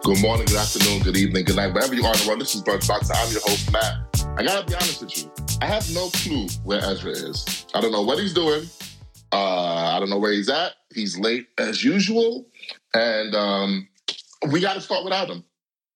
Good morning, good afternoon, good evening, good night. Wherever you are in the world, this is Brunch Box. I'm your host, Matt. I gotta be honest with you. I have no clue where Ezra is. I don't know what he's doing. I don't know where he's at. He's late as usual. And we gotta start without him.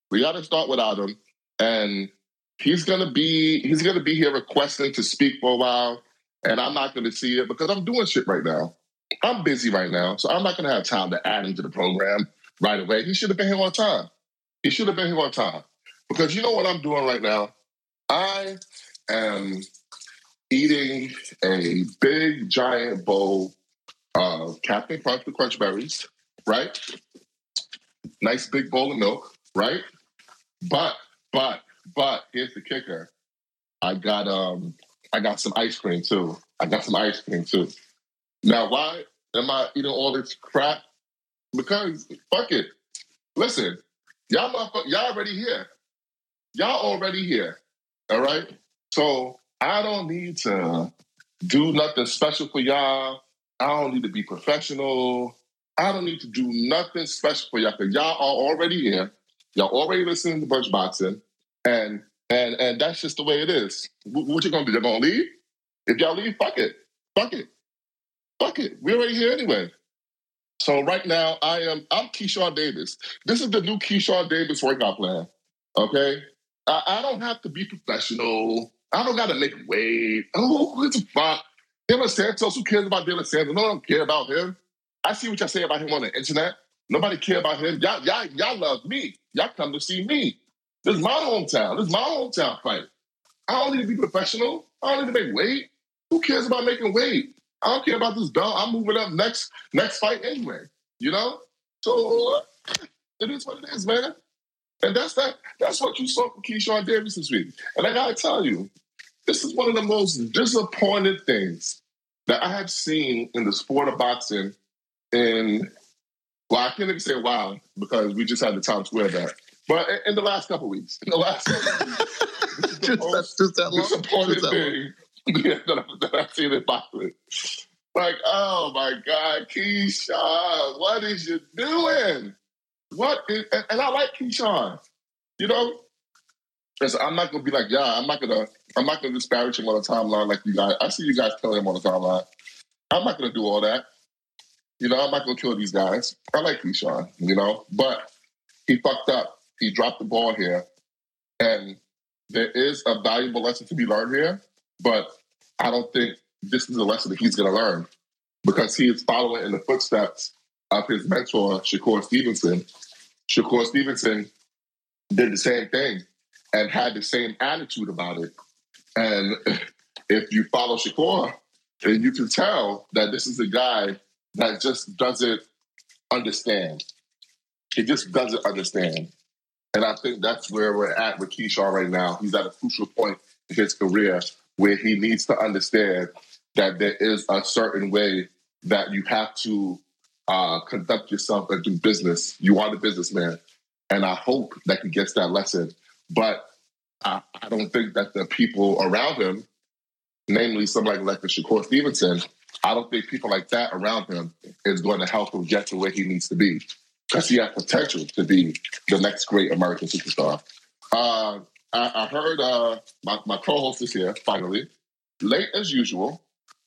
And he's gonna be here requesting to speak for a while. And I'm not gonna see it because I'm doing shit right now. I'm busy right now, so I'm not gonna have time to add him to the program right away. He should have been here on time. Because you know what I'm doing right now? I am eating a big, giant bowl of Captain Crunch with Crunch Berries, right? Nice big bowl of milk, right? But here's the kicker. I got some ice cream too. Now, why am I eating all this crap? Because fuck it. Listen, y'all already here. All right? So I don't need to do nothing special for y'all. I don't need to be professional. I don't need to do nothing special for y'all because y'all are already here. Y'all already listening to Brunch Boxing. And that's just the way it is. What you gonna do? You're gonna leave? If y'all leave, fuck it. We're already here anyway. So right now, I'm Keyshawn Davis. This is the new Keyshawn Davis workout plan, okay? I don't have to be professional. I don't got to make weight. Oh, what the fuck? De Los Santos, who cares about De Los Santos? No one care about him. I see what y'all say about him on the internet. Nobody care about him. Y'all love me. Y'all come to see me. This is my hometown. This is my hometown fight. I don't need to be professional. I don't need to make weight. Who cares about making weight? I don't care about this belt. I'm moving up next fight anyway. You know? So it is what it is, man. And that's what you saw from Keyshawn Davis this week. And I gotta tell you, this is one of the most disappointed things that I have seen in the sport of boxing I can't even say wow, because we just had the Times Square back. But in the last couple of weeks. This is the most disappointing thing that I've seen in boxing. Like, oh my God, Keyshawn, what is you doing? And I like Keyshawn, you know? Because I'm not gonna be like, I'm not gonna disparage him on the timeline like you guys. I see you guys killing him on the timeline. I'm not gonna do all that. You know, I'm not gonna kill these guys. I like Keyshawn, you know, but he fucked up. He dropped the ball here. And there is a valuable lesson to be learned here, but I don't think this is a lesson that he's gonna learn because he is following in the footsteps of his mentor, Shakur Stevenson. Shakur Stevenson did the same thing and had the same attitude about it. And if you follow Shakur, then you can tell that this is a guy that just doesn't understand. He just doesn't understand. And I think that's where we're at with Keyshawn right now. He's at a crucial point in his career where he needs to understand that there is a certain way that you have to conduct yourself and do business. You are the businessman. And I hope that he gets that lesson. But I don't think that the people around him, namely somebody like the Shakur Stevenson, I don't think people like that around him is going to help him get to where he needs to be. Because he has potential to be the next great American superstar. I heard my co-host is here, finally. Late as usual.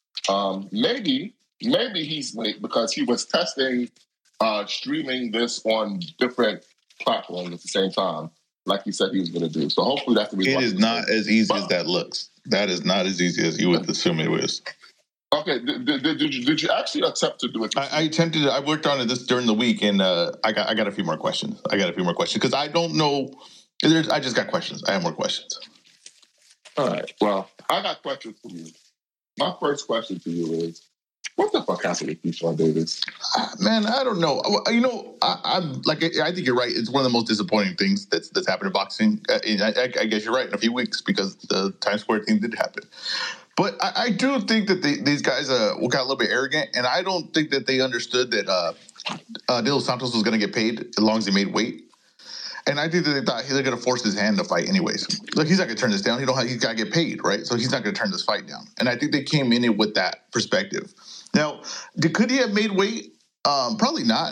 Maybe he's late because he was testing streaming this on different platforms at the same time, like he said he was going to do. So hopefully that's the reason. It is not as easy as that looks. That is not as easy as you would assume it was. Okay, did you actually attempt to do it? I attempted it. I worked on it during the week, and I got a few more questions. Because I don't know. I just got questions. I have more questions. All right. Well, I got questions for you. My first question to you is, what the fuck happened with Keyshawn Davis? Man, I don't know. You know, I think you're right. It's one of the most disappointing things that's happened in boxing. I guess you're right in a few weeks because the Times Square thing did happen. But I do think that these guys got a little bit arrogant, and I don't think that they understood that De Los Santos was going to get paid as long as he made weight. And I think that they thought they're going to force his hand to fight anyways. Look, he's not going to turn this down. He's got to get paid, right? So he's not going to turn this fight down. And I think they came in it with that perspective. Now, could he have made weight? Probably not.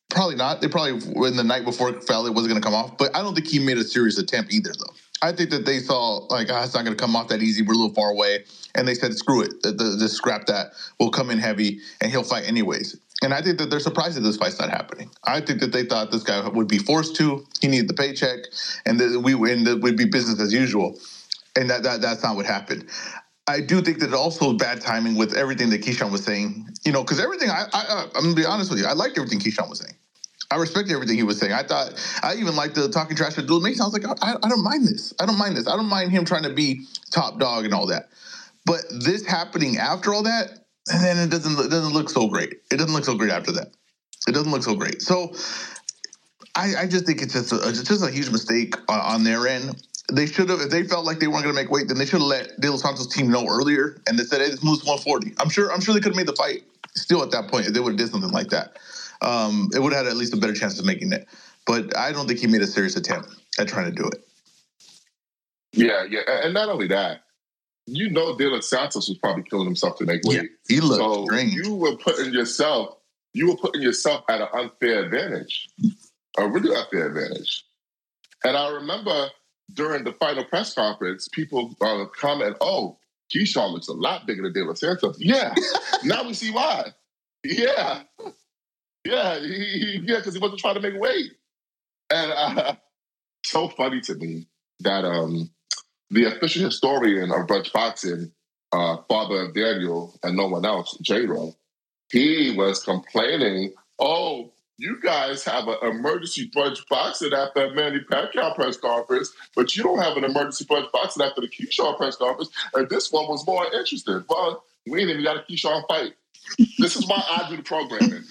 Probably not. They probably, when the night before, felt it wasn't going to come off. But I don't think he made a serious attempt either, though. I think that they saw, like, it's not going to come off that easy. We're a little far away. And they said, screw it. Just scrap that. We'll come in heavy, and he'll fight anyways. And I think that they're surprised that this fight's not happening. I think that they thought this guy would be forced to. He needed the paycheck, and that would be business as usual. And that's not what happened. I do think that also bad timing with everything that Keyshawn was saying. You know, because everything, I'm going to be honest with you, I liked everything Keyshawn was saying. I respected everything he was saying. I even liked the talking trash with Abdullah Mason. I was like, I don't mind this. I don't mind this. I don't mind him trying to be top dog and all that. But this happening after all that, and then it doesn't look so great. It doesn't look so great after that. It doesn't look so great. So I just think it's just a huge mistake on their end. They should have, if they felt like they weren't going to make weight, then they should have let De Los Santos' team know earlier, and they said, "Hey, this moves 140." I'm sure they could have made the fight still at that point if they would have did something like that. It would have had at least a better chance of making it. But I don't think he made a serious attempt at trying to do it. Yeah, and not only that, De Los Santos was probably killing himself to make weight. Yeah, he looked strange. You were putting yourself at an unfair advantage, a really unfair advantage. And I remember during the final press conference, people comment, "Oh, Keyshawn looks a lot bigger than De Los Santos." Yeah, now we see why. Yeah, because he wasn't trying to make weight. And so funny to me that the official historian of Brunch Boxing, father of Daniel and no one else, J-Ro, he was complaining, "Oh, you guys have an emergency Brunch Boxing after that Manny Pacquiao press conference, but you don't have an emergency Brunch Boxing after the Keyshawn press conference, and this one was more interesting." Well, we ain't even got a Keyshawn fight. This is why I do the programming.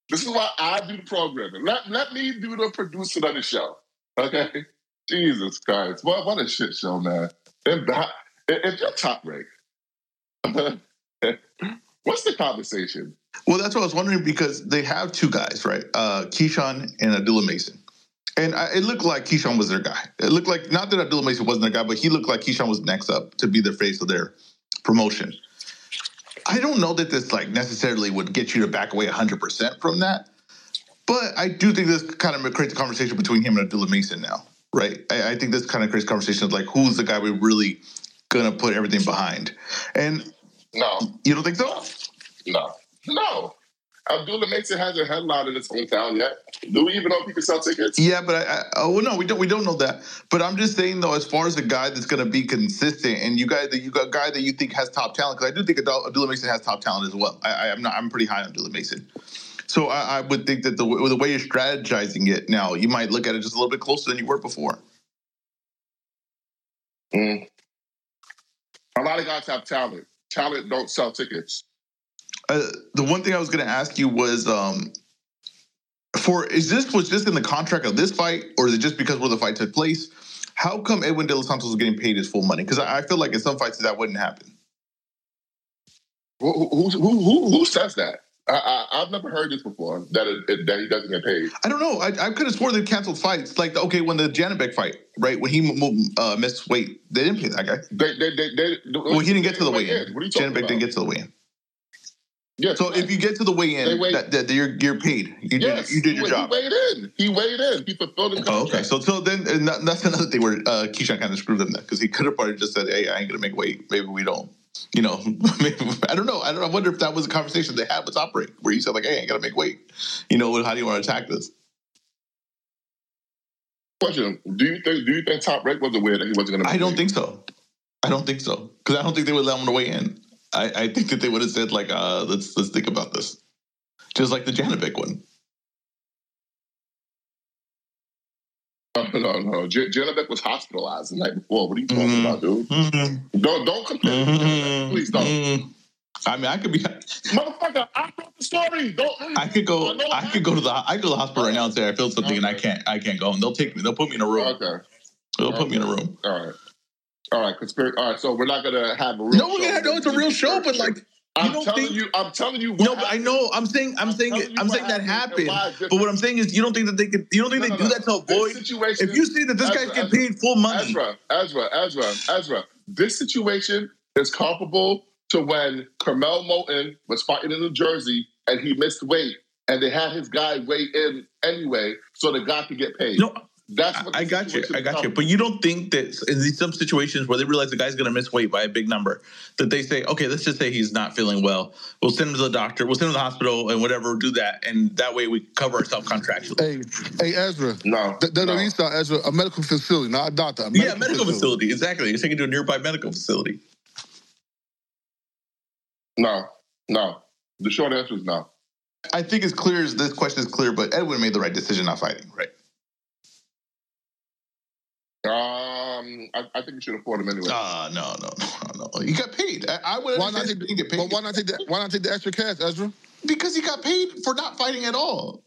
Let me do the producing of the show. Okay? Jesus Christ. What a shit show, man. If you're top ranked, what's the conversation? Well, that's what I was wondering, because they have two guys, right? Keyshawn and Abdullah Mason. And it looked like Keyshawn was their guy. It looked like, not that Abdullah Mason wasn't their guy, but he looked like Keyshawn was next up to be the face of their promotion. I don't know that this necessarily would get you to back away 100% from that, but I do think this kind of creates a conversation between him and Abdullah Mason now, right? I think this kind of creates a conversation of who's the guy we're really gonna put everything behind. And no, you don't think so? No. Abdullah Mason hasn't headlined in his hometown yet. Do we even know if he can sell tickets? Yeah, but no, we don't know that. But I'm just saying, though, as far as a guy that's going to be consistent, and you got a guy that you think has top talent, because I do think Abdullah Mason has top talent as well. I'm pretty high on Abdullah Mason. So I would think that the way you're strategizing it now, you might look at it just a little bit closer than you were before. A lot of guys have talent. Talent don't sell tickets. The one thing I was going to ask you was, was this in the contract of this fight, or is it just because where the fight took place? How come Edwin De Los Santos was getting paid his full money? Because I feel like in some fights that wouldn't happen. Who says that? I've never heard this before, that he doesn't get paid. I don't know. I could have sworn they canceled fights. When the Janibek fight, right? When he missed weight, they didn't pay that guy. Well, he didn't get to the weigh-in. Janibek didn't get to the weigh-in. Yes, so if you get to the weigh-in, you're paid. You did your job. He weighed in. He fulfilled his contract. Okay. So then that's another thing where Keyshawn kind of screwed them there, because he could have probably just said, "Hey, I ain't gonna make weight. Maybe we don't." I don't know. I wonder if that was a conversation they had with Top Rank, where he said, "Hey, I ain't gonna make weight. How do you want to attack this?" Question: Do you think Top Rank was aware that he wasn't gonna? I don't think so. Because I don't think they would let him to weigh in. I think that they would have said let's think about this, just like the Janibek one. No. Janibek was hospitalized the night before. What are you talking about, dude? Mm-hmm. Don't compare. Mm-hmm. Please don't. I mean, I could be. Motherfucker, I wrote the story. I could go to the hospital right now and say I feel something, and I can't go, and they'll take me. They'll put me in a room. Okay. They'll put me in a room. All right, conspiracy. All right, so we're not gonna have a real. No, we're gonna have. No, it's a real show, but I'm telling you. No, but I know. I'm saying that happened. But what I'm saying is, you don't think that they could. You don't think they do that to avoid. If you see that this guy's getting paid full money, Ezra. This situation is comparable to when Carmel Moulton was fighting in New Jersey and he missed weight, and they had his guy weigh in anyway, so the guy could get paid. No, That's what I got you. But you don't think that in these some situations where they realize the guy's going to miss weight by a big number, that they say, okay, let's just say he's not feeling well. We'll send him to the doctor. We'll send him to the hospital and whatever, do that. And that way we cover ourselves contractually. Hey, Ezra. No. Ezra, a medical facility, not a doctor. A medical facility. Exactly. You're taking to a nearby medical facility. No. The short answer is no. I think it's clear as this question is clear, but Edwin made the right decision not fighting, right? I think you should afford him anyway. No. He got paid. I would. Why not take the extra cash, Ezra? Because he got paid for not fighting at all.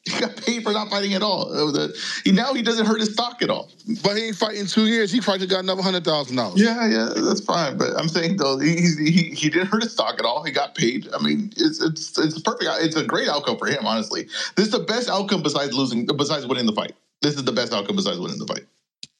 Now he doesn't hurt his stock at all. But he ain't fighting 2 years. He probably got another $100,000. Yeah, that's fine. But I'm saying though, he didn't hurt his stock at all. He got paid. I mean, it's perfect. It's a great outcome for him. Honestly, this is the best outcome besides winning the fight. This is the best outcome besides winning the fight.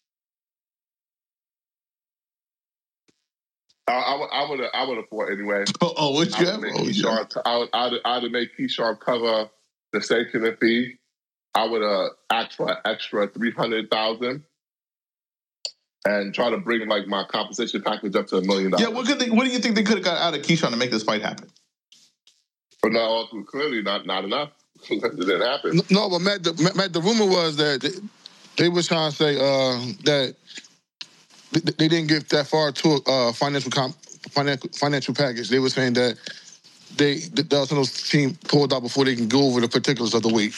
I would have fought anyway. Would you have? I would make Keyshawn cover the sanctioning fee. I would ask for an extra $300,000 and try to bring like my compensation package up to $1 million. Yeah, what do you think they could have got out of Keyshawn to make this fight happen? But no, clearly not enough. It didn't happen. No, but Matt, the rumor was that they was trying to say that they didn't get that far to a financial package. They were saying that some of those team pulled out before they can go over the particulars of the weight.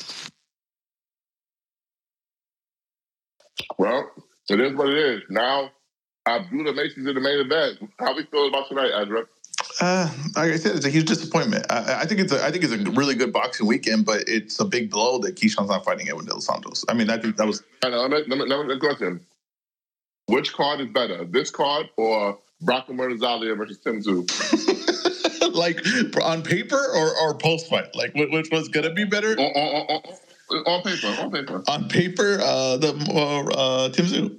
Well, it is what it is. Now, Abdullah Macy's in the main event. How we feel about tonight, Ezra? Like I said, it's a huge disappointment. I think it's a really good boxing weekend, but it's a big blow that Keyshawn's not fighting Edwin De Los Santos. I mean, I think that was. Let me question. Which card is better, this card or Brock Murtazalia versus Tim Tszyu? Like on paper or post fight? Like which one's gonna be better? On paper. On paper, Tim Tszyu.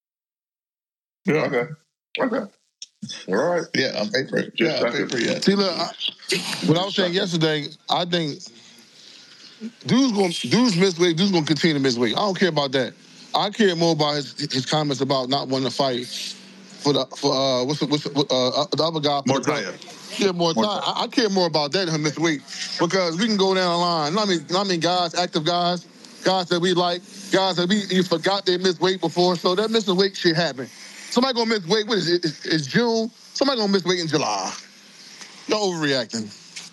Yeah. Okay. All right. Yeah, on paper. Yeah. See, look, what I was saying yesterday, I think dudes miss weight. Dudes gonna continue to miss weight. I don't care about that. I care more about his comments about not wanting to fight for the other guy. Moraes. Yeah, Moraes. I care more about that than him missing weight because we can go down the line. I mean, guys, active guys that we like, guys that you forgot they missed weight before. So that missing weight shit happen. Somebody gonna miss weight. What is it? It's June. Somebody gonna miss weight in July. Y'all overreacting.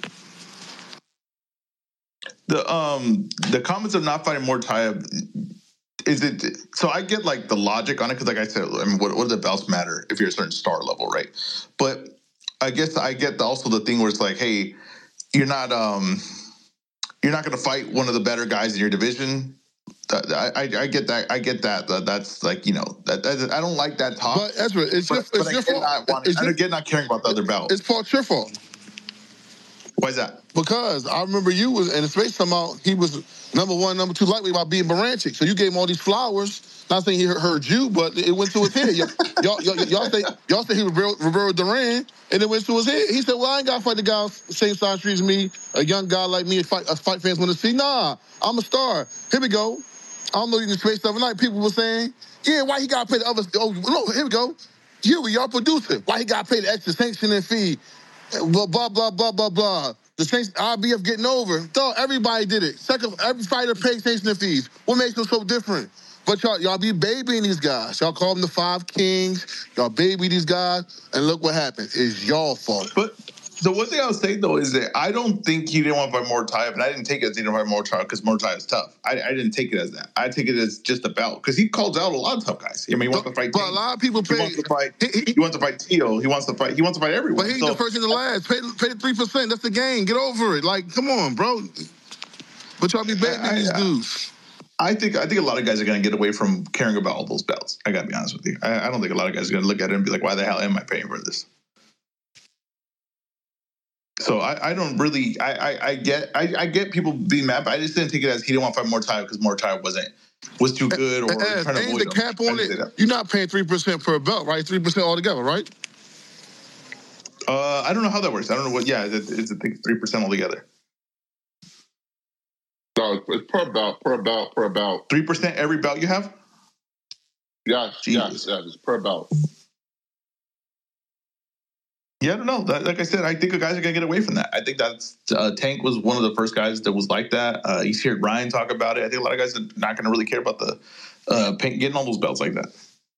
The comments of not fighting Moraes. Is it so? I get like the logic on it because, like I said, I mean, what do the belts matter if you're a certain star level, right? But I guess I get also the thing where it's like, hey, you're not going to fight one of the better guys in your division. I get that. I get that. That's like, that I don't like that talk. But Ezra, it's your fault. I get not caring about the other belt. It's your fault. Why is that? Because I remember you was in the space somehow he was number 1, number 2 lightweight by being Baranchik. So you gave him all these flowers. Not saying he heard you, but it went to his head. Y'all say he was Roberto Duran, and it went to his head. He said, "Well, I ain't got to fight the guy same side street as me, a young guy like me, fight fans want to see. Nah, I'm a star. Here we go. I don't know you in the space the other night. People were saying, yeah, why he got to pay the other? Oh, no, here we go. Y'all producer. Why he got to pay the extra sanctioning fee? Blah, blah, blah, blah, blah, blah. The IBF getting over. Dog, everybody did it. Every fighter paid sanctioning fees. What makes them so different? But y'all be babying these guys. Y'all call them the 5 Kings. Y'all baby these guys. And look what happened. It's y'all fault. But the one thing I was saying, though, is that I don't think he didn't want to fight Moraes, and I didn't take it as he didn't fight Moraes because Moraes is tough. I didn't take it as that. I take it as just a belt because he calls out a lot of tough guys. I mean, he wants to fight. But a lot of people pay. He wants to fight Teal. He wants to fight everyone. But he ain't the first and the last. Pay the 3%. That's the game. Get over it. Like, come on, bro. But y'all be babying these dudes. I think a lot of guys are going to get away from caring about all those belts. I got to be honest with you. I don't think a lot of guys are going to look at it and be like, why the hell am I paying for this? So I don't really I get people being mad, but I just didn't take it as he didn't want to fight Moraes because Moraes was too good or trying to avoid the cap on it. You're not paying 3% per belt, right? 3% altogether, right? I don't know how that works. I don't know what. Yeah, it's I think 3% altogether. No, it's per belt, per belt, per belt. 3% every belt you have? Yes, Jesus. yes, it's per belt. Yeah, I don't know. Like I said, I think the guys are going to get away from that. I think that's Tank was one of the first guys that was like that. You heard Ryan talk about it. I think a lot of guys are not going to really care about the getting all those belts like that.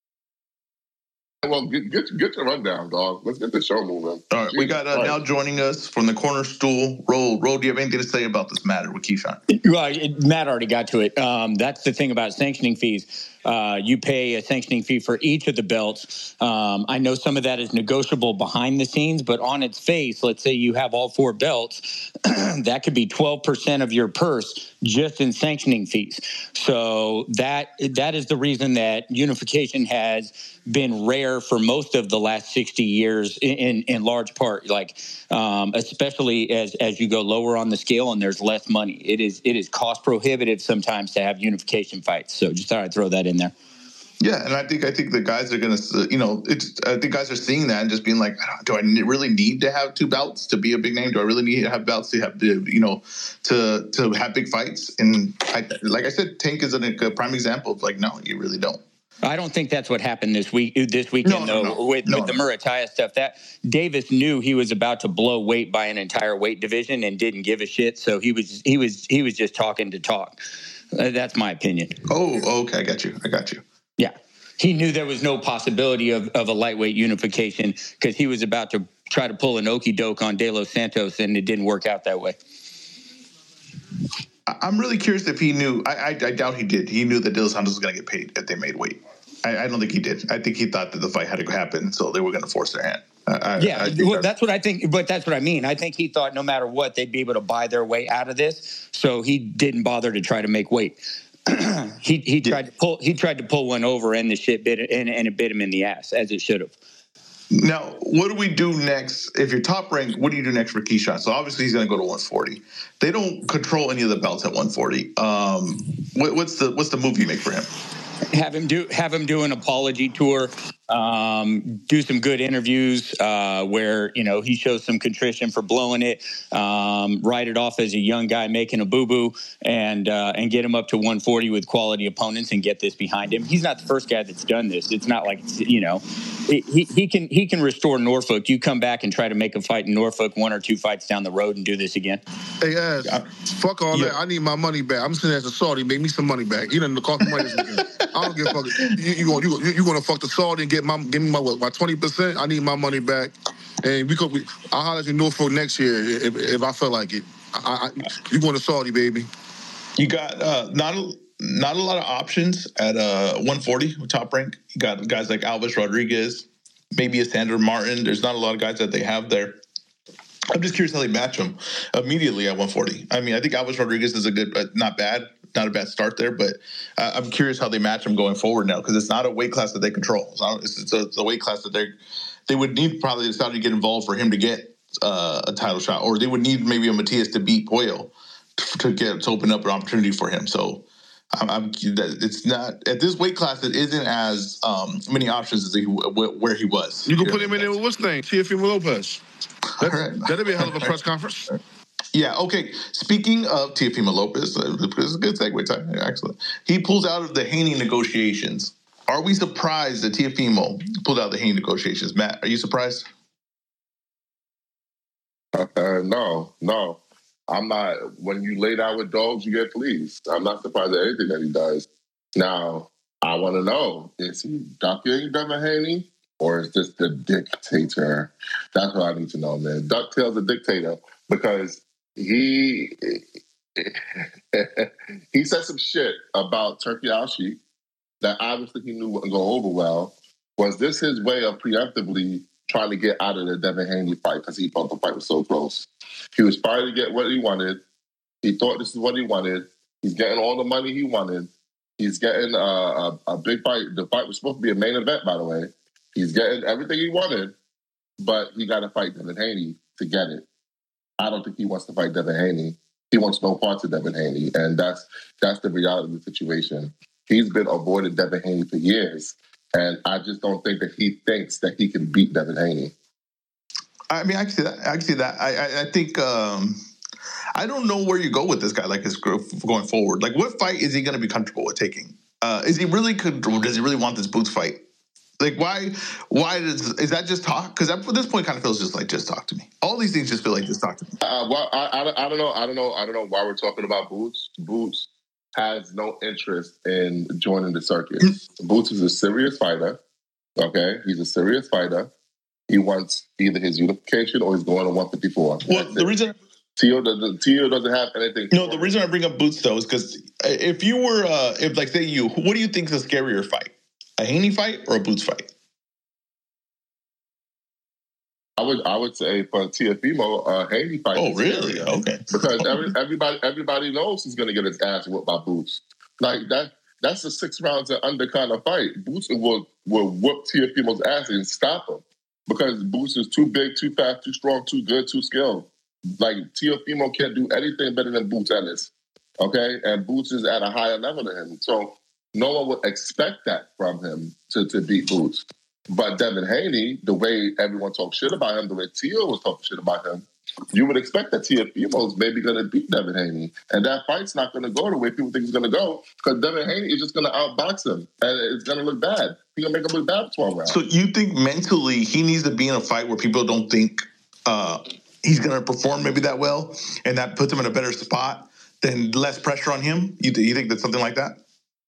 Well, get your rundown, dog. Let's get the show moving. All right, we got now joining us from the corner stool, Ro. Do you have anything to say about this matter with Keyshawn? Well, Matt already got to it. That's the thing about sanctioning fees. You pay a sanctioning fee for each of the belts. I know some of that is negotiable behind the scenes, but on its face, let's say you have all 4 belts, that could be 12% of your purse just in sanctioning fees. So that is the reason that unification has been rare for most of the last 60 years in large part, like especially as you go lower on the scale and there's less money. It is cost prohibitive sometimes to have unification fights. So just thought I'd throw that in there. Yeah, and I think the guys are going to, I think guys are seeing that and just being like, do I really need to have 2 belts to be a big name? Do I really need to have belts to have to have big fights? And like I said, Tank is a prime example of like, no, you really don't. I don't think that's what happened this weekend, with the Murataya stuff. That Davis knew he was about to blow weight by an entire weight division and didn't give a shit. So he was just talking to talk. That's my opinion. Oh, okay, I got you. Yeah, he knew there was no possibility of a lightweight unification because he was about to try to pull an okey doke on De Los Santos, and it didn't work out that way. I'm really curious if he knew. I doubt he did. He knew that De Los Santos was going to get paid if they made weight. I don't think he did. I think he thought that the fight had to happen, so they were going to force their hand. That's what I think. But that's what I mean. I think he thought no matter what, they'd be able to buy their way out of this, so he didn't bother to try to make weight. He tried to pull one over, and the shit bit and it bit him in the ass, as it should have. Now, what do we do next? If you're top ranked, what do you do next for Keyshawn? So obviously he's going to go to 140. They don't control any of the belts at 140. What's the move you make for him? Have him do an apology tour, do some good interviews where he shows some contrition for blowing it, write it off as a young guy making a boo boo, and get him up to 140 with quality opponents and get this behind him. He's not the first guy that's done this. It's not like he can restore Norfolk. You come back and try to make a fight in Norfolk 1 or 2 fights down the road and do this again. Hey, fuck all that. I need my money back. I'm sitting as a Saudi. Make me some money back. He done cost me money this weekend. I don't give a fuck. You gonna fuck the Saudi and give me my 20%? I need my money back, and I'll holler at you Norfolk next year if I feel like it. You going to Saudi, baby? You got not a lot of options at 140 top rank. You got guys like Alves Rodriguez, maybe a Sandor Martin. There's not a lot of guys that they have there. I'm just curious how they match them immediately at 140. I mean, I think Alves Rodriguez is a good, not a bad start there, but I'm curious how they match them going forward now because it's not a weight class that they control. It's a weight class that they would need probably the Saudi to get involved for him to get a title shot, or they would need maybe a Matias to beat Pollo to open up an opportunity for him. So it's not at this weight class. It isn't as many options as where he was. You can put him in there with what's name, Teofimo Lopez. That'd be a hell of a press conference. Yeah, okay. Speaking of Teofimo Lopez, it's a good segue time. Excellent. He pulls out of the Haney negotiations. Are we surprised that Teofimo pulled out of the Haney negotiations? Matt, are you surprised? No. I'm not. When you lay down with dogs, you get fleas. I'm not surprised at anything that he does. Now, I want to know, is he ducking Devin Haney? Or is this the dictator? That's what I need to know, man. DuckTales the dictator, because he said some shit about Turki Al-Sheikh that obviously he knew wouldn't go over well. Was this his way of preemptively trying to get out of the Devin Haney fight because he thought the fight was so close? He was trying to get what he wanted. He thought this is what he wanted. He's getting all the money he wanted. He's getting a big fight. The fight was supposed to be a main event, by the way. He's getting everything he wanted, but he got to fight Devin Haney to get it. I don't think he wants to fight Devin Haney. He wants no parts of Devin Haney, and that's the reality of the situation. He's been avoiding Devin Haney for years, and I just don't think that he thinks that he can beat Devin Haney. I mean, I can see that. I think I don't know where you go with this guy. Like, his going forward. Like, what fight is he going to be comfortable with taking? Does he really want this Boots fight? Like, why is that just talk? Because at this point, kind of feels just like just talk to me. All these things just feel like just talk to me. Well, I don't know why we're talking about Boots. Boots has no interest in joining the circus. Boots is a serious fighter. Okay, he's a serious fighter. He wants either his unification or he's going to 154. Well, the reason Tio doesn't have anything. No, the reason I bring up Boots though is because if you were, if like say you, what do you think is a scarier fight? A Haney fight or a Boots fight? I would say for Teofimo, Haney fight. Oh, really? Okay. Because everybody knows he's going to get his ass whooped by Boots. Like that. That's a 6 rounds and under kind of fight. Boots will whoop Teofimo's ass and stop him because Boots is too big, too fast, too strong, too good, too skilled. Like Teofimo can't do anything better than Boots Ennis. Okay, and Boots is at a higher level than him, so no one would expect that from him to beat Boots. But Devin Haney, the way everyone talks shit about him, the way Tio was talking shit about him, you would expect that Teofimo is maybe going to beat Devin Haney. And that fight's not going to go the way people think it's going to go because Devin Haney is just going to outbox him. And it's going to look bad. He's going to make him look bad for 12 rounds. So you think mentally he needs to be in a fight where people don't think he's going to perform maybe that well and that puts him in a better spot, then less pressure on him? You think that's something like that?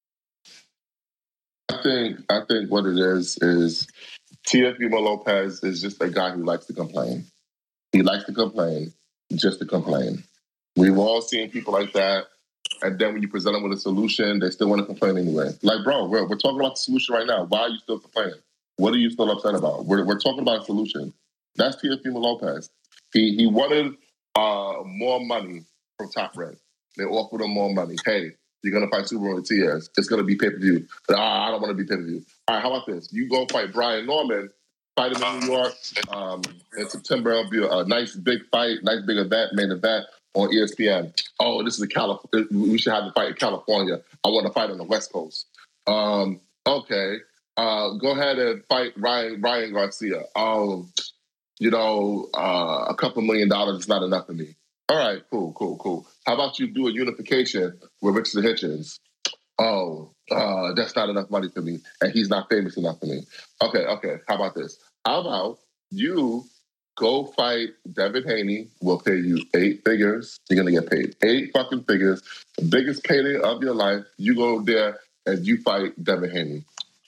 I think what it is Teofimo Lopez is just a guy who likes to complain. He likes to complain, just to complain. We've all seen people like that, and then when you present them with a solution, they still want to complain anyway. Like, bro, we're talking about the solution right now. Why are you still complaining? What are you still upset about? We're talking about a solution. That's Teofimo Lopez. He wanted more money from Top Rank. They offered him more money. Hey, you're going to fight Super Ortiz. It's going to be pay-per-view. I don't want to be pay-per-view. All right, how about this? You go fight Brian Norman, fight him in New York in September. It'll be a nice big fight, nice big event, main event on ESPN. Oh, this is we should have the fight in California. I want to fight on the West Coast. Okay. Go ahead and fight Ryan Garcia. A couple $1 million is not enough for me. All right, cool. How about you do a unification with Richard Hitchens? That's not enough money for me, and he's not famous enough for me. Okay. How about this? How about you go fight Devin Haney? We'll pay you 8 figures. You're gonna get paid 8 fucking figures, the biggest payday of your life. You go there and you fight Devin Haney.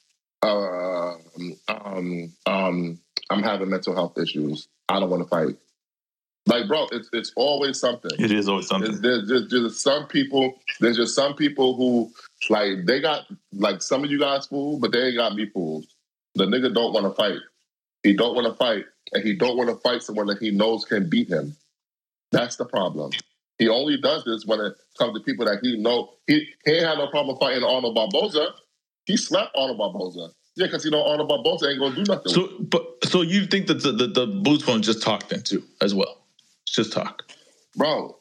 I'm having mental health issues. I don't want to fight. Like, bro, it's always something. It is always something. There's just some people. There's just some people who, like, they got, like, some of you guys fooled, but they ain't got me fooled. The nigga don't want to fight. He don't want to fight, and he don't want to fight someone that he knows can beat him. That's the problem. He only does this when it comes to people that he know. He ain't had no problem fighting Arnold Barboza. He slapped Arnold Barboza. Yeah, because Arnold Barboza ain't gonna do nothing. So you think that the Boots one just talked then too, as well? It's just talk, bro.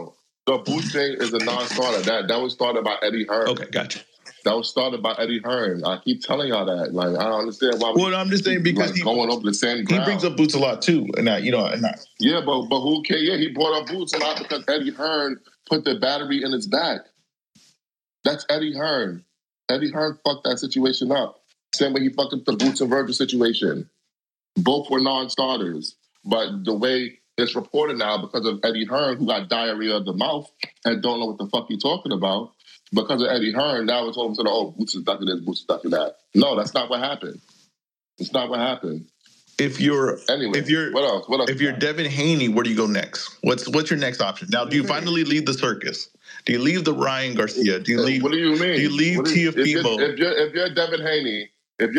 The Boots thing is a non-starter. That was started by Eddie Hearn. Okay, gotcha. That was started by Eddie Hearn. I keep telling y'all that. Like, I don't understand why. Well, I'm just saying because he's going over the same ground. He brings up Boots a lot too, and Yeah, but who cares? Yeah, he brought up Boots a lot because Eddie Hearn put the battery in his back. That's Eddie Hearn. Eddie Hearn fucked that situation up. Same way he fucked up the Boots and Virgil situation. Both were non-starters, but the way it's reported now because of Eddie Hearn, who got diarrhea of the mouth and don't know what the fuck he's talking about. Because of Eddie Hearn, now it's all of a sudden, Boots is ducking this, Boots is ducking that. No, that's not what happened. It's not what happened. If you're what else? If you're Devin Haney, where do you go next? What's your next option? Now, do you finally leave the circus? Do you leave the Ryan Garcia? Do you leave? What do you mean? Do you leave Teofimo? If you're Devin Haney,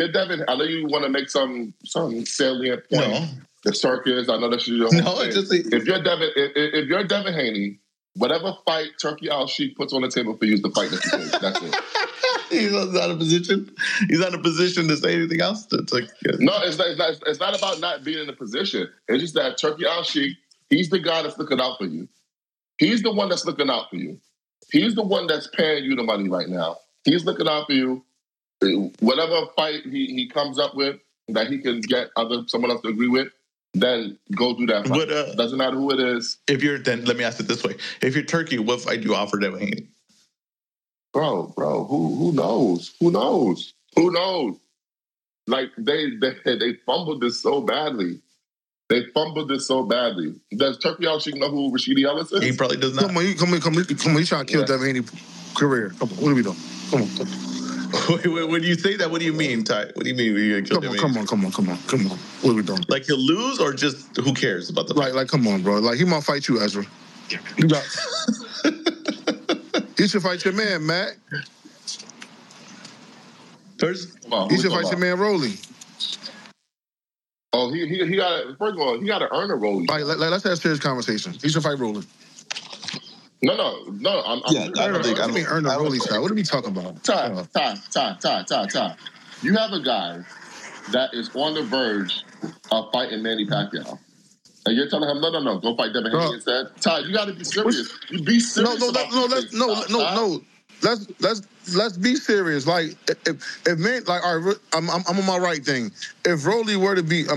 I know you want to make some salient point. No. The circus, I know that you don't. No, it's just if you're Devin Haney, whatever fight Turkey Al Sheikh puts on the table for you is the fight that you take. That's it. He's not in a position. He's not in a position to say anything else. It's like, no, it's not about not being in a position. It's just that Turkey Al Sheikh, he's the guy that's looking out for you. He's the one that's looking out for you. He's the one that's paying you the money right now. He's looking out for you. Whatever fight he comes up with that he can get someone else to agree with, then go do that fight. But, Doesn't matter who it is. If you're then, let me ask it this way: if you're Turkey, what fight do you offer Devin Haney? Bro, who knows? Who knows? Who knows? Like they fumbled this so badly. They fumbled this so badly. Does Turkey actually know who Rashidi Ellis is? He probably does not. Come on. You trying to kill Devin Haney's career. Come on, what are we doing? Come on. When you say that, what do you mean, Ty? What do you mean? You're gonna kill Devin Haney? Come on. What are we doing? Like he'll lose, or just who cares about the fight? Like, come on, bro. Like he might fight you, Ezra. You got. He should fight your man, Matt. First, He should fight your man, Rolly. Oh, he got. First of all, he got to earn a Rolly. Like, let's have a serious conversation. He should fight Rolly. No. I don't think. I mean, earn the Rolly style. What are we talking about? Ty. You have a guy that is on the verge of fighting Manny Pacquiao. And you're telling him, no, go fight Devin Haney instead. Ty, you got to be serious. You be serious. No. Let's be serious. Like if man, like all right, I'm on my right thing. If Rolly were to beat,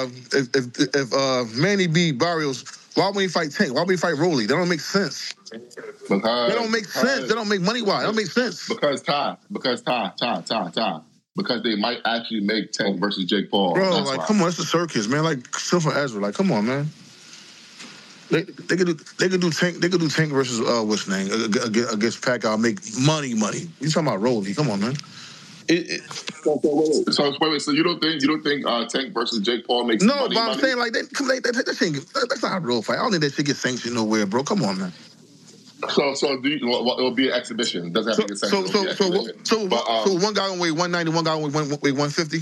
if Manny beat Barrios, why would he fight Tank? Why would he fight Rolly? That don't make sense. That don't make sense. That don't make money. Why? That don't make sense. Because Ty. Because they might actually make Tank versus Jake Paul. Bro, like, come on, it's a circus, man. Like, still for Ezra. Like, come on, man. They could do Tank versus what's his name against Pacquiao, make money. You talking about Rolly? Come on, man. So you don't think Tank versus Jake Paul makes money? No, but I'm saying like that's not a real fight. I don't think that shit gets sanctioned nowhere, bro. Come on, man. So it'll be an exhibition. It doesn't have to get sanctioned. So one guy gonna weigh 190, one guy gonna weigh 150.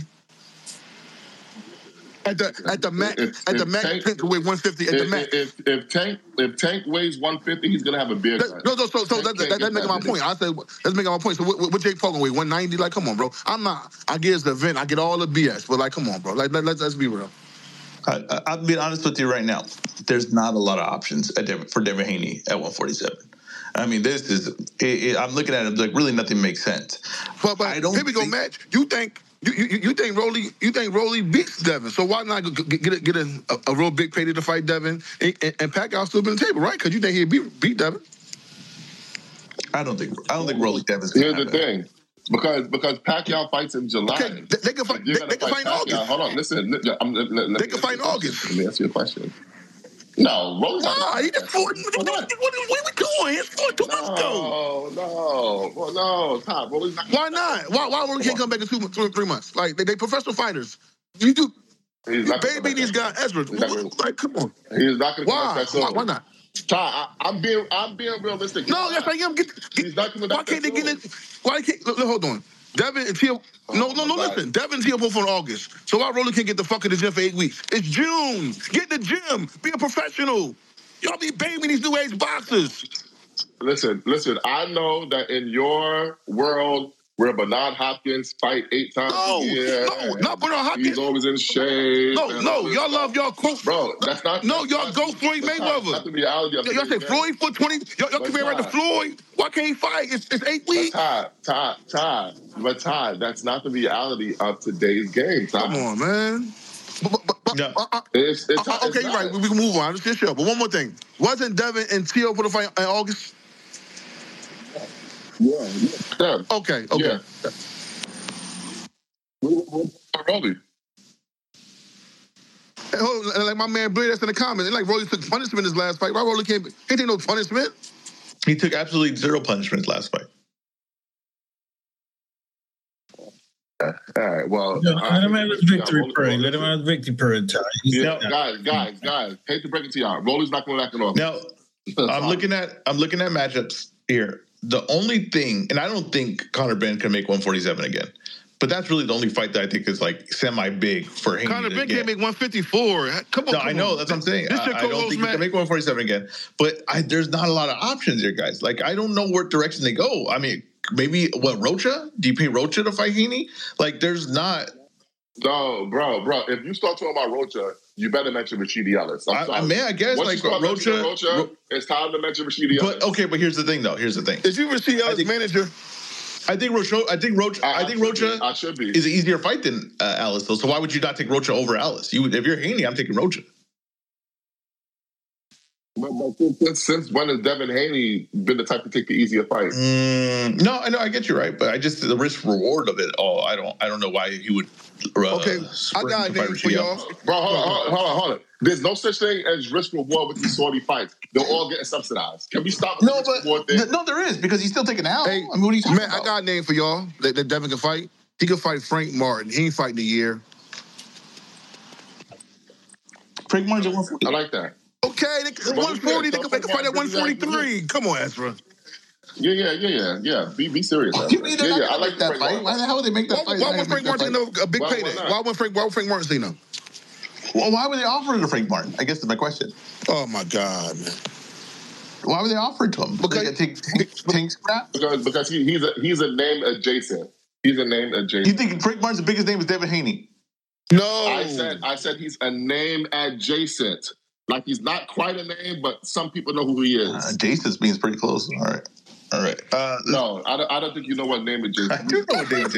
At the max, Tank can weigh 150 at the max. If Tank weighs 150, he's gonna have a beer gut. No, so that's making my point. I said that's making my point. So what Jake Paul gonna weigh 190? Like, come on, bro. I'm not. I get it's the event. I get all the BS, but like, come on, bro. Like, let's be real. I'll be honest with you right now. There's not a lot of options for Devin Haney at 147. I mean, this is. I'm looking at it like really nothing makes sense. But here we go, Matt. You think Rolly beats Devin? So why not get a real big payday to fight Devin and Pacquiao still been on the table, right? Because you think he'd beat Devin? I don't think Rolly Devin's. Here's the thing. Because Pacquiao fights in July. Okay, they can fight. They can fight in August. Hold on, listen. They can fight in August. Let me ask you a question. No, Rolly's not. He just fought. What are we doing? He fought 2 months ago. No, Tom. Rolly's not. Why not? Why Rolly can't come back in 2 or 3 months? Like they professional fighters. You do. Baby, these guys, Ezra. Like, come on. He's not going to come back that soon. Why not? Ty, I'm being realistic. No, yes, I am. He's not coming back. Why can't they get it? Why can't? Hold on. Devin and Tia. Listen. Devin and Tia both on August. So why Rolly can't get the fuck in the gym for 8 weeks? It's June. Get in the gym. Be a professional. Y'all be babying these new age boxers. Listen. I know that in your world where Bernard Hopkins fight 8 times a year. No, not Bernard Hopkins. He's always in shape. No, y'all love y'all quote. Bro, that's not. No, y'all go Floyd Mayweather. That's the reality of y'all say Floyd for 20. Y'all compare right to Floyd. Why can't he fight? It's 8 weeks. Ty. But Ty, that's not the reality of today's game, Ty. Come on, man. It's okay, you're right. We can move on. It's just show. But one more thing. Wasn't Devin and Tio for the fight in August? Yeah. Okay. Yeah. Rolly. Like my man Blair, that's in the comments. Like Rolly took punishment in his last fight. Why Rolly can't? He didn't take no punishment. He took absolutely 0 punishment last fight. All right. Well, let him have his victory parade. Let him have his victory parade, Ty. Guys. Hate to break it to y'all. Rolly's not going back in August. Now, I'm looking at matchups here. The only thing, and I don't think Conor Benn can make 147 again, but that's really the only fight that I think is like semi-big for him. Conor Benn can't make 154. Come on. I know. That's what I'm saying. I don't think he can make 147 again. But there's not a lot of options here, guys. Like, I don't know what direction they go. I mean, maybe, Rocha? Do you pay Rocha to fight Haney? Like, there's not... No, bro. If you start talking about Rocha, you better mention Rashidi Ellis. I guess once like Rocha, it's time to mention Rashidi Ellis. But here's the thing, though. Is you Rashidi Ellis' manager? I think Rocha I should be. is an easier fight than Alice, though. So why would you not take Rocha over Alice? If you're Haney, I'm taking Rocha. But since when has Devin Haney been the type to take the easier fight? No, I know, I get you right, but I just the risk reward of it. Oh, I don't know why he would. Okay, I got a name for y'all. Bro, hold on. There's no such thing as risk reward with these Saudi fights. They're all getting subsidized. Can we stop with the risk reward thing? No, there is, because he's still taking out. Hey, I mean, what are you talking about? I got a name for y'all that Devin can fight. He can fight Frank Martin. He ain't fighting a year. Frank Martin's at 140. I like that. Okay, 140. They can fight at 143. Come on, Ezra. Yeah. Be serious. I like that fight. Why the hell would they make that fight? Why would Frank Martin a big payday? Why would Frank Martin see them? Well, why would they offer it to Frank Martin? I guess that's my question. Oh my God, man! Why would they offer it to him? Because Tank's crap. Because he's a name adjacent. He's a name adjacent. You think Frank Martin's the biggest name is Devin Haney? No, I said he's a name adjacent. Like he's not quite a name, but some people know who he is. Adjacent means pretty close. All right. No, I don't think you know what name adjacent. I do know what name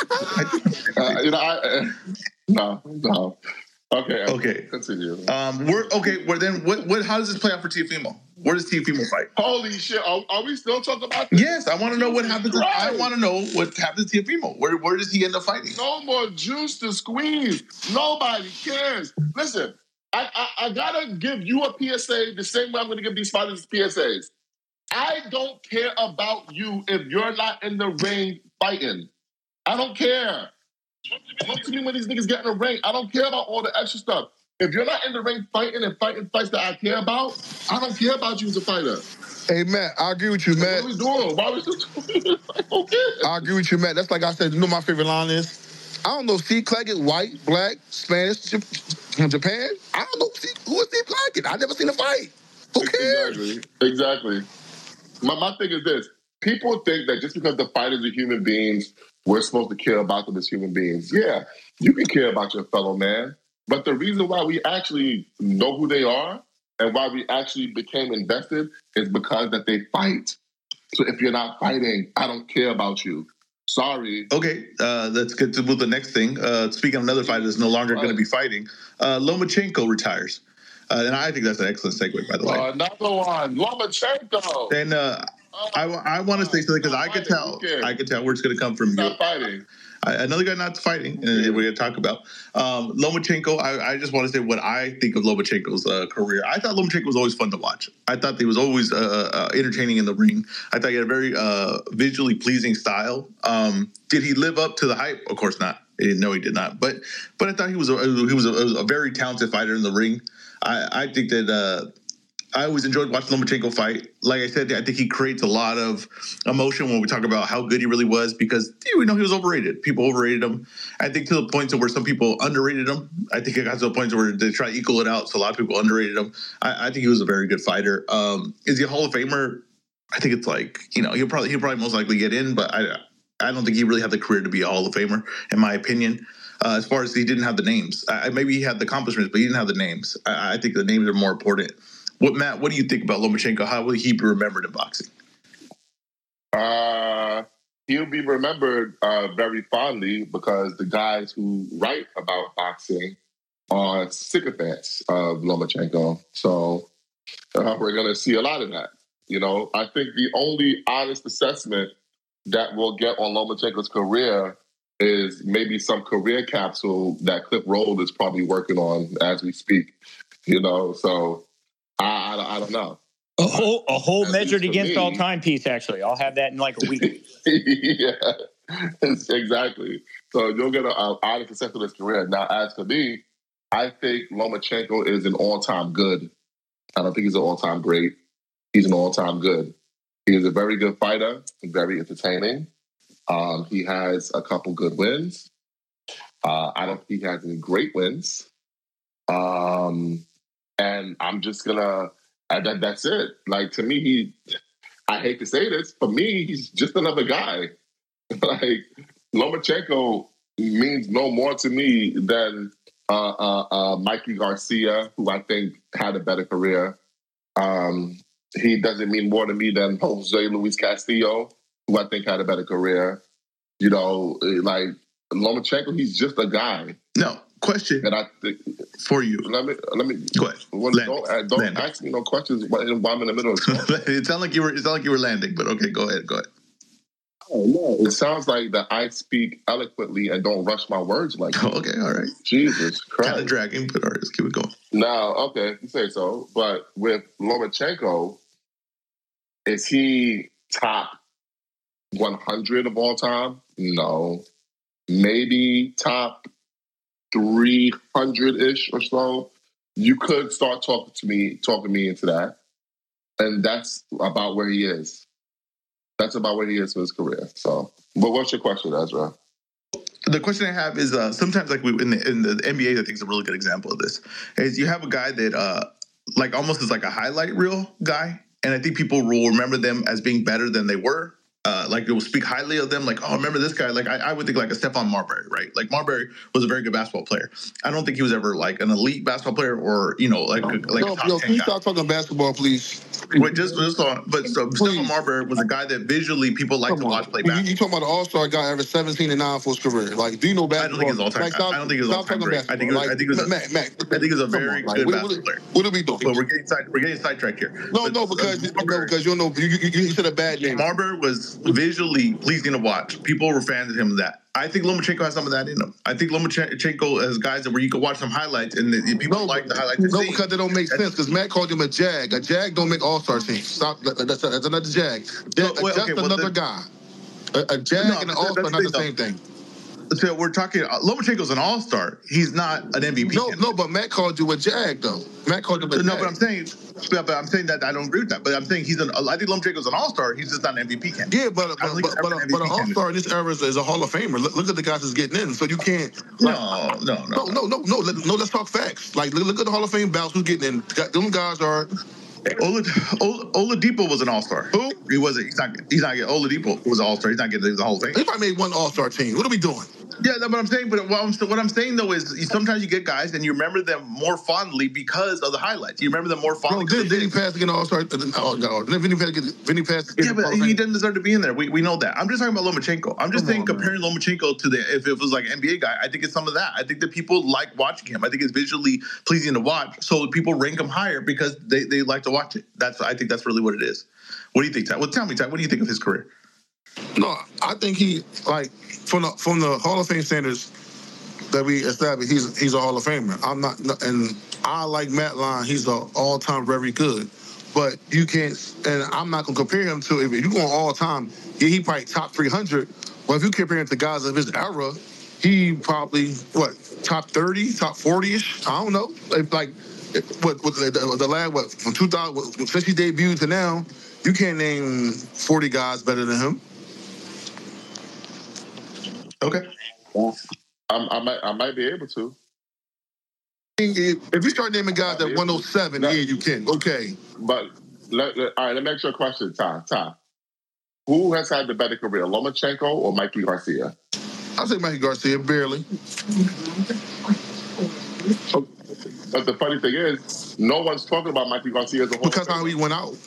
adjacent. No. Okay. Continue. What? How does this play out for Teofimo? Where does Teofimo fight? Holy shit! Are we still talking about this? Yes, I want to know what happens. I want to know what happens to Teofimo. Where does he end up fighting? No more juice to squeeze. Nobody cares. Listen, I gotta give you a PSA the same way I'm gonna give these fighters PSAs. I don't care about you if you're not in the ring fighting. I don't care. Talk to me when these niggas get in the ring. I don't care about all the extra stuff. If you're not in the ring fighting and fighting fights that I care about, I don't care about you as a fighter. Hey, Matt, I agree with you, Matt. What are we doing? Why are we still doing this? Okay. I agree with you, Matt. That's like I said, you know my favorite line is? I don't know Steve Claggett, white, black, Spanish, from Japan. I don't know who is Steve Claggett. I never seen a fight. Who cares? Exactly. My thing is this. People think that just because the fighters are human beings, we're supposed to care about them as human beings. Yeah, you can care about your fellow man. But the reason why we actually know who they are and why we actually became invested is because that they fight. So if you're not fighting, I don't care about you. Sorry. Okay, let's get to the next thing. Speaking of another fighter that's no longer going to be fighting, Lomachenko retires. And I think that's an excellent segue, by the way. Another one, Lomachenko. And I want to say something because I could tell where it's going to come from. Not fighting. Another guy not fighting, and we're going to talk about Lomachenko. I just want to say what I think of Lomachenko's career. I thought Lomachenko was always fun to watch. I thought he was always entertaining in the ring. I thought he had a very visually pleasing style. Did he live up to the hype? Of course not. No, he did not. But I thought he was a very talented fighter in the ring. I think that I always enjoyed watching Lomachenko fight. Like I said, I think he creates a lot of emotion when we talk about how good he really was because we know he was overrated. People overrated him. I think to the point to where some people underrated him. I think it got to the point where they try to equal it out, so a lot of people underrated him. I think he was a very good fighter. Is he a Hall of Famer? I think it's like, he'll probably most likely get in, but I don't think he really had the career to be a Hall of Famer, in my opinion. As far as he didn't have the names. Maybe he had the accomplishments, but he didn't have the names. I think the names are more important. Matt, what do you think about Lomachenko? How will he be remembered in boxing? He'll be remembered very fondly because the guys who write about boxing are sycophants of Lomachenko. So we're going to see a lot of that. I think the only honest assessment that we'll get on Lomachenko's career is maybe some career capsule that Cliff Roll is probably working on as we speak. So I don't know. A whole measured against all time piece, actually. I'll have that in like a week. Yeah, exactly. So you'll get an honest assessment of his career. Now, as for me, I think Lomachenko is an all-time good. I don't think he's an all-time great. He's an all-time good. He is a very good fighter, very entertaining. He has a couple good wins. I don't think he has any great wins. And I'm just gonna, that's it. Like, to me, I hate to say this, for me, he's just another guy. Like, Lomachenko means no more to me than Mikey Garcia, who I think had a better career. He doesn't mean more to me than Jose Luis Castillo, who I think had a better career. You know, like Lomachenko, he's just a guy. No question. And I think for you. Let me go ahead. Don't ask me no questions while I'm in the middle of it. It sounded like you were landing, but okay, go ahead. Oh, no. It sounds like that I speak eloquently and don't rush my words like that. Okay, all right. Jesus Christ. Kind of dragging, but all right, let's keep it going. No, okay, you say so. But with Lomachenko, is he top 100 of all time? No. Maybe top 300-ish or so. You could start talking me into that. And that's about where he is. That's about where he is for his career. So, but what's your question, Ezra? The question I have is sometimes, like in the NBA, I think is a really good example of this. Is you have a guy that like almost is like a highlight reel guy, and I think people will remember them as being better than they were. Like they will speak highly of them, like, oh, remember this guy? Like I would think like a Stephon Marbury, right? Like Marbury was a very good basketball player. I don't think he was ever like an elite basketball player or like a top 10 can you guy. stop talking basketball, please? Wait, just on. But Stephon Marbury was a guy that visually people like to watch play basketball. You talking about an all-star guy averaged 17 and 9 for his career? Like, do you know basketball? I don't think he's all-time. I don't think he's all-time great. I think he's a very good basketball player. What are we doing? But we're getting sidetracked here. No, because you know you said a bad name. Marbury was visually pleasing to watch. People were fans of him. That I think Lomachenko has some of that in him. I think Lomachenko has guys where you can watch some highlights and people like the highlights. No, because they don't make sense. Because Matt called him a jag. A jag don't make all-star teams. Stop. That's another jag. Another guy. A jag and an all-star not the same thing. So we're talking. Lomachenko's an all-star. He's not an MVP. No, but Matt called you a jag though. Matt called him a jag. No, but I'm saying that I don't agree with that. But I'm saying I think Lomachenko's an all-star. He's just not an MVP candidate. Yeah, but an all-star in this era is a Hall of Famer. Look at the guys that's getting in. So you can't. No. Let's talk facts. Like look at the Hall of Fame bouts. Who's getting in? Them guys are. Oladipo was an all-star. Who? He wasn't. He's not getting. Oladipo was an all-star. He's not getting the whole thing. He probably made one all-star team. What are we doing? Yeah, that's what I'm saying. But what I'm saying though is sometimes you get guys and you remember them more fondly because of the highlights. You remember them more fondly. Did he pass to get an all-star? Oh no, Vinny passed. Yeah, but he didn't deserve to be in there. We know that. I'm just talking about Lomachenko. I'm just saying comparing Lomachenko to if it was like an NBA guy. I think it's some of that. I think that people like watching him. I think it's visually pleasing to watch, so people rank him higher because they like to watch it. I think that's really what it is. What do you think, Ty? Well, tell me, Ty. What do you think of his career? No, I think he from the Hall of Fame standards that we established, he's a Hall of Famer. I'm not, and I like Matt Lyon. He's an all-time very good, but you can't. And I'm not gonna compare him to if you go all time. Yeah, he probably top 300. Well, if you compare him to guys of his era, he probably top 30, top 40ish. I don't know. Like the lad from 2000 since he debuted to now, you can't name 40 guys better than him. Okay. I might be able to. If you start naming guys at 107, yeah, you can. Okay. But all right, let me ask you a question, Ty. Who has had the better career, Lomachenko or Mikey Garcia? I'll say Mikey Garcia, barely. But the funny thing is, no one's talking about Mikey Garcia as a whole. Because how he went out.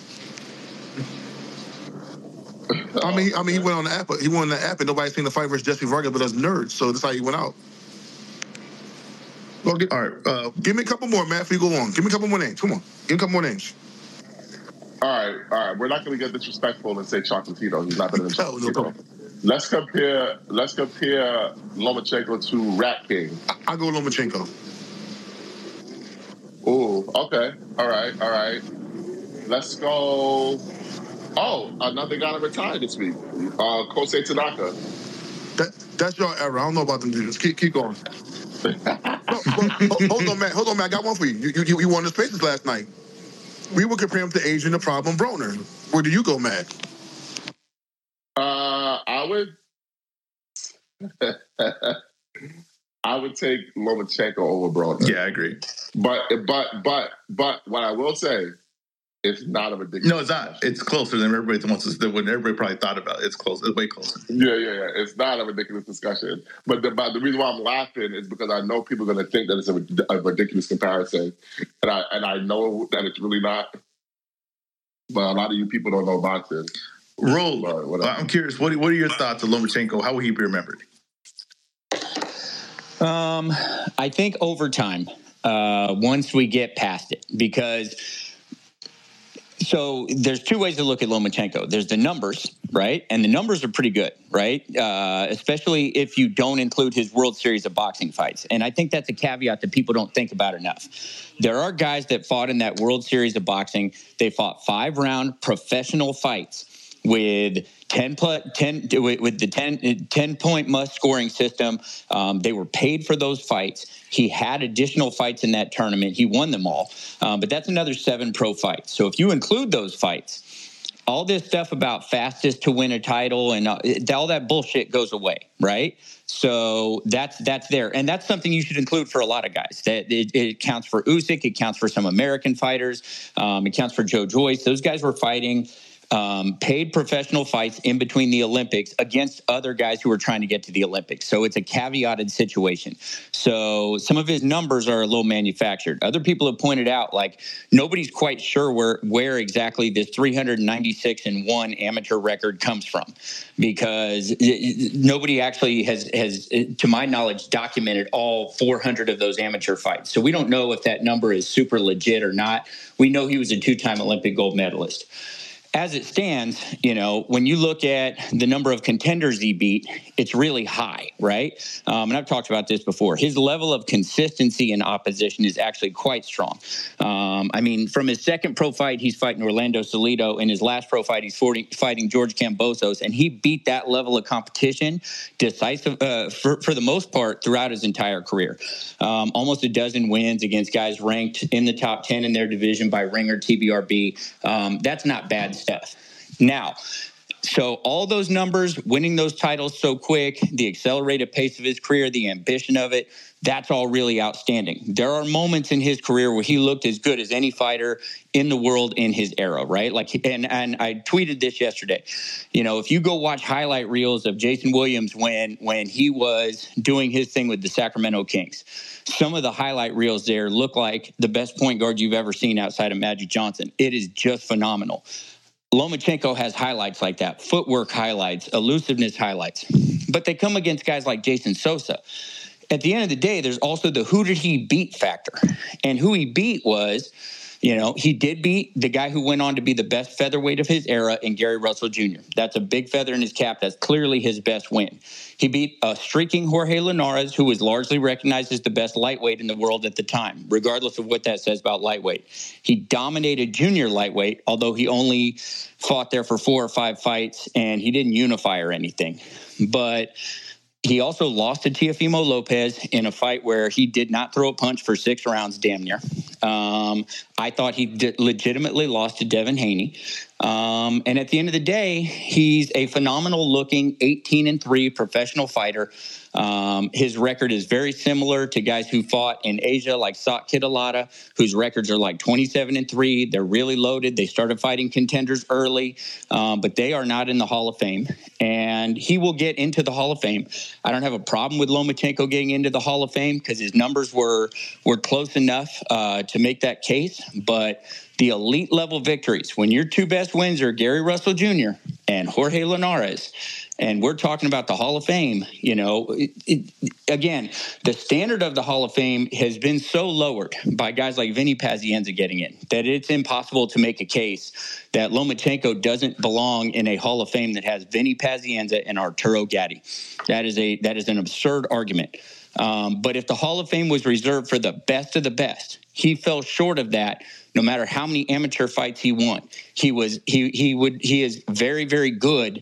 I mean, he went on the app. He went on the app, and nobody seen the fight versus Jesse Vargas, but us nerds. So that's how he went out. Well, all right. Give me a couple more, Matt. Before you go on, give me a couple more names. Come on, give me a couple more names. All right. We're not going to get disrespectful and say Chocolatito. He's not better than Chocolatito. No. Let's compare Lomachenko to Rat King. I go Lomachenko. Ooh, okay. All right. Let's go. Oh, another guy that retired this week. Kosei Tanaka. That's your era. I don't know about them dudes. Keep going. Hold on, Matt. I got one for you. You won the Spaces last night. We would compare him to Adrian the Problem Broner. Where do you go, Matt? I would take Lomachenko over Broner. Yeah, I agree. But what I will say, it's not a ridiculous. No, it's not. It's closer than everybody when everybody probably thought about it. It's close. It's way closer. Yeah. It's not a ridiculous discussion. But the reason why I'm laughing is because I know people are going to think that it's a ridiculous comparison, and I know that it's really not. But a lot of you people don't know boxing. Roll. I'm curious. What are your thoughts on Lomachenko? How will he be remembered? I think over time, once we get past it, because so there's two ways to look at Lomachenko. There's the numbers, right? And the numbers are pretty good, right? Especially if you don't include his World Series of boxing fights. And I think that's a caveat that people don't think about enough. There are guys that fought in that World Series of boxing. They fought 5-round professional fights with 10 with the 10-point must scoring system. They were paid for those fights. He had additional fights in that tournament. He won them all. But that's another 7 pro fights. So if you include those fights, all this stuff about fastest to win a title and all that bullshit goes away, right? So that's there. And that's something you should include for a lot of guys. That it counts for Usyk. It counts for some American fighters. It counts for Joe Joyce. Those guys were fighting paid professional fights in between the Olympics against other guys who were trying to get to the Olympics. So it's a caveated situation. So some of his numbers are a little manufactured. Other people have pointed out, like, nobody's quite sure where exactly this 396-1 amateur record comes from, because nobody actually has, to my knowledge, documented all 400 of those amateur fights. So we don't know if that number is super legit or not. We know he was a 2-time Olympic gold medalist. As it stands, when you look at the number of contenders he beat, it's really high, right? And I've talked about this before. His level of consistency in opposition is actually quite strong. From his second pro fight, he's fighting Orlando Salido. In his last pro fight, he's fighting George Kambosos, and he beat that level of competition decisive for the most part throughout his entire career. Almost a dozen wins against guys ranked in the top 10 in their division by Ringer, TBRB. That's not bad stuff. Now, so all those numbers, winning those titles so quick, the accelerated pace of his career, the ambition of it, that's all really outstanding. There are moments in his career where he looked as good as any fighter in the world in his era, right? And I tweeted this yesterday. If you go watch highlight reels of Jason Williams when he was doing his thing with the Sacramento Kings, some of the highlight reels there look like the best point guard you've ever seen outside of Magic Johnson. It is just phenomenal. Lomachenko has highlights like that, footwork highlights, elusiveness highlights, but they come against guys like Jason Sosa. At the end of the day, there's also the who did he beat factor. And who he beat was, he did beat the guy who went on to be the best featherweight of his era in Gary Russell Jr. That's a big feather in his cap. That's clearly his best win. He beat a streaking Jorge Linares, who was largely recognized as the best lightweight in the world at the time, regardless of what that says about lightweight. He dominated junior lightweight, although he only fought there for 4 or 5 fights, and he didn't unify or anything. But he also lost to Teofimo Lopez in a fight where he did not throw a punch for 6 rounds, damn near. I thought he legitimately lost to Devin Haney. And at the end of the day, he's a phenomenal-looking 18-3 professional fighter. His record is very similar to guys who fought in Asia, like Sok Kitolata, whose records are like 27-3. They're really loaded. They started fighting contenders early, but they are not in the Hall of Fame. And he will get into the Hall of Fame. I don't have a problem with Lomachenko getting into the Hall of Fame because his numbers were close enough to make that case. But the elite level victories, when your 2 best wins are Gary Russell Jr. and Jorge Linares, and we're talking about the Hall of Fame, again, the standard of the Hall of Fame has been so lowered by guys like Vinny Pazienza getting in that it's impossible to make a case that Lomachenko doesn't belong in a Hall of Fame that has Vinny Pazienza and Arturo Gatti. That is an absurd argument. But if the Hall of Fame was reserved for the best of the best, he fell short of that. No matter how many amateur fights he won, he is very, very good.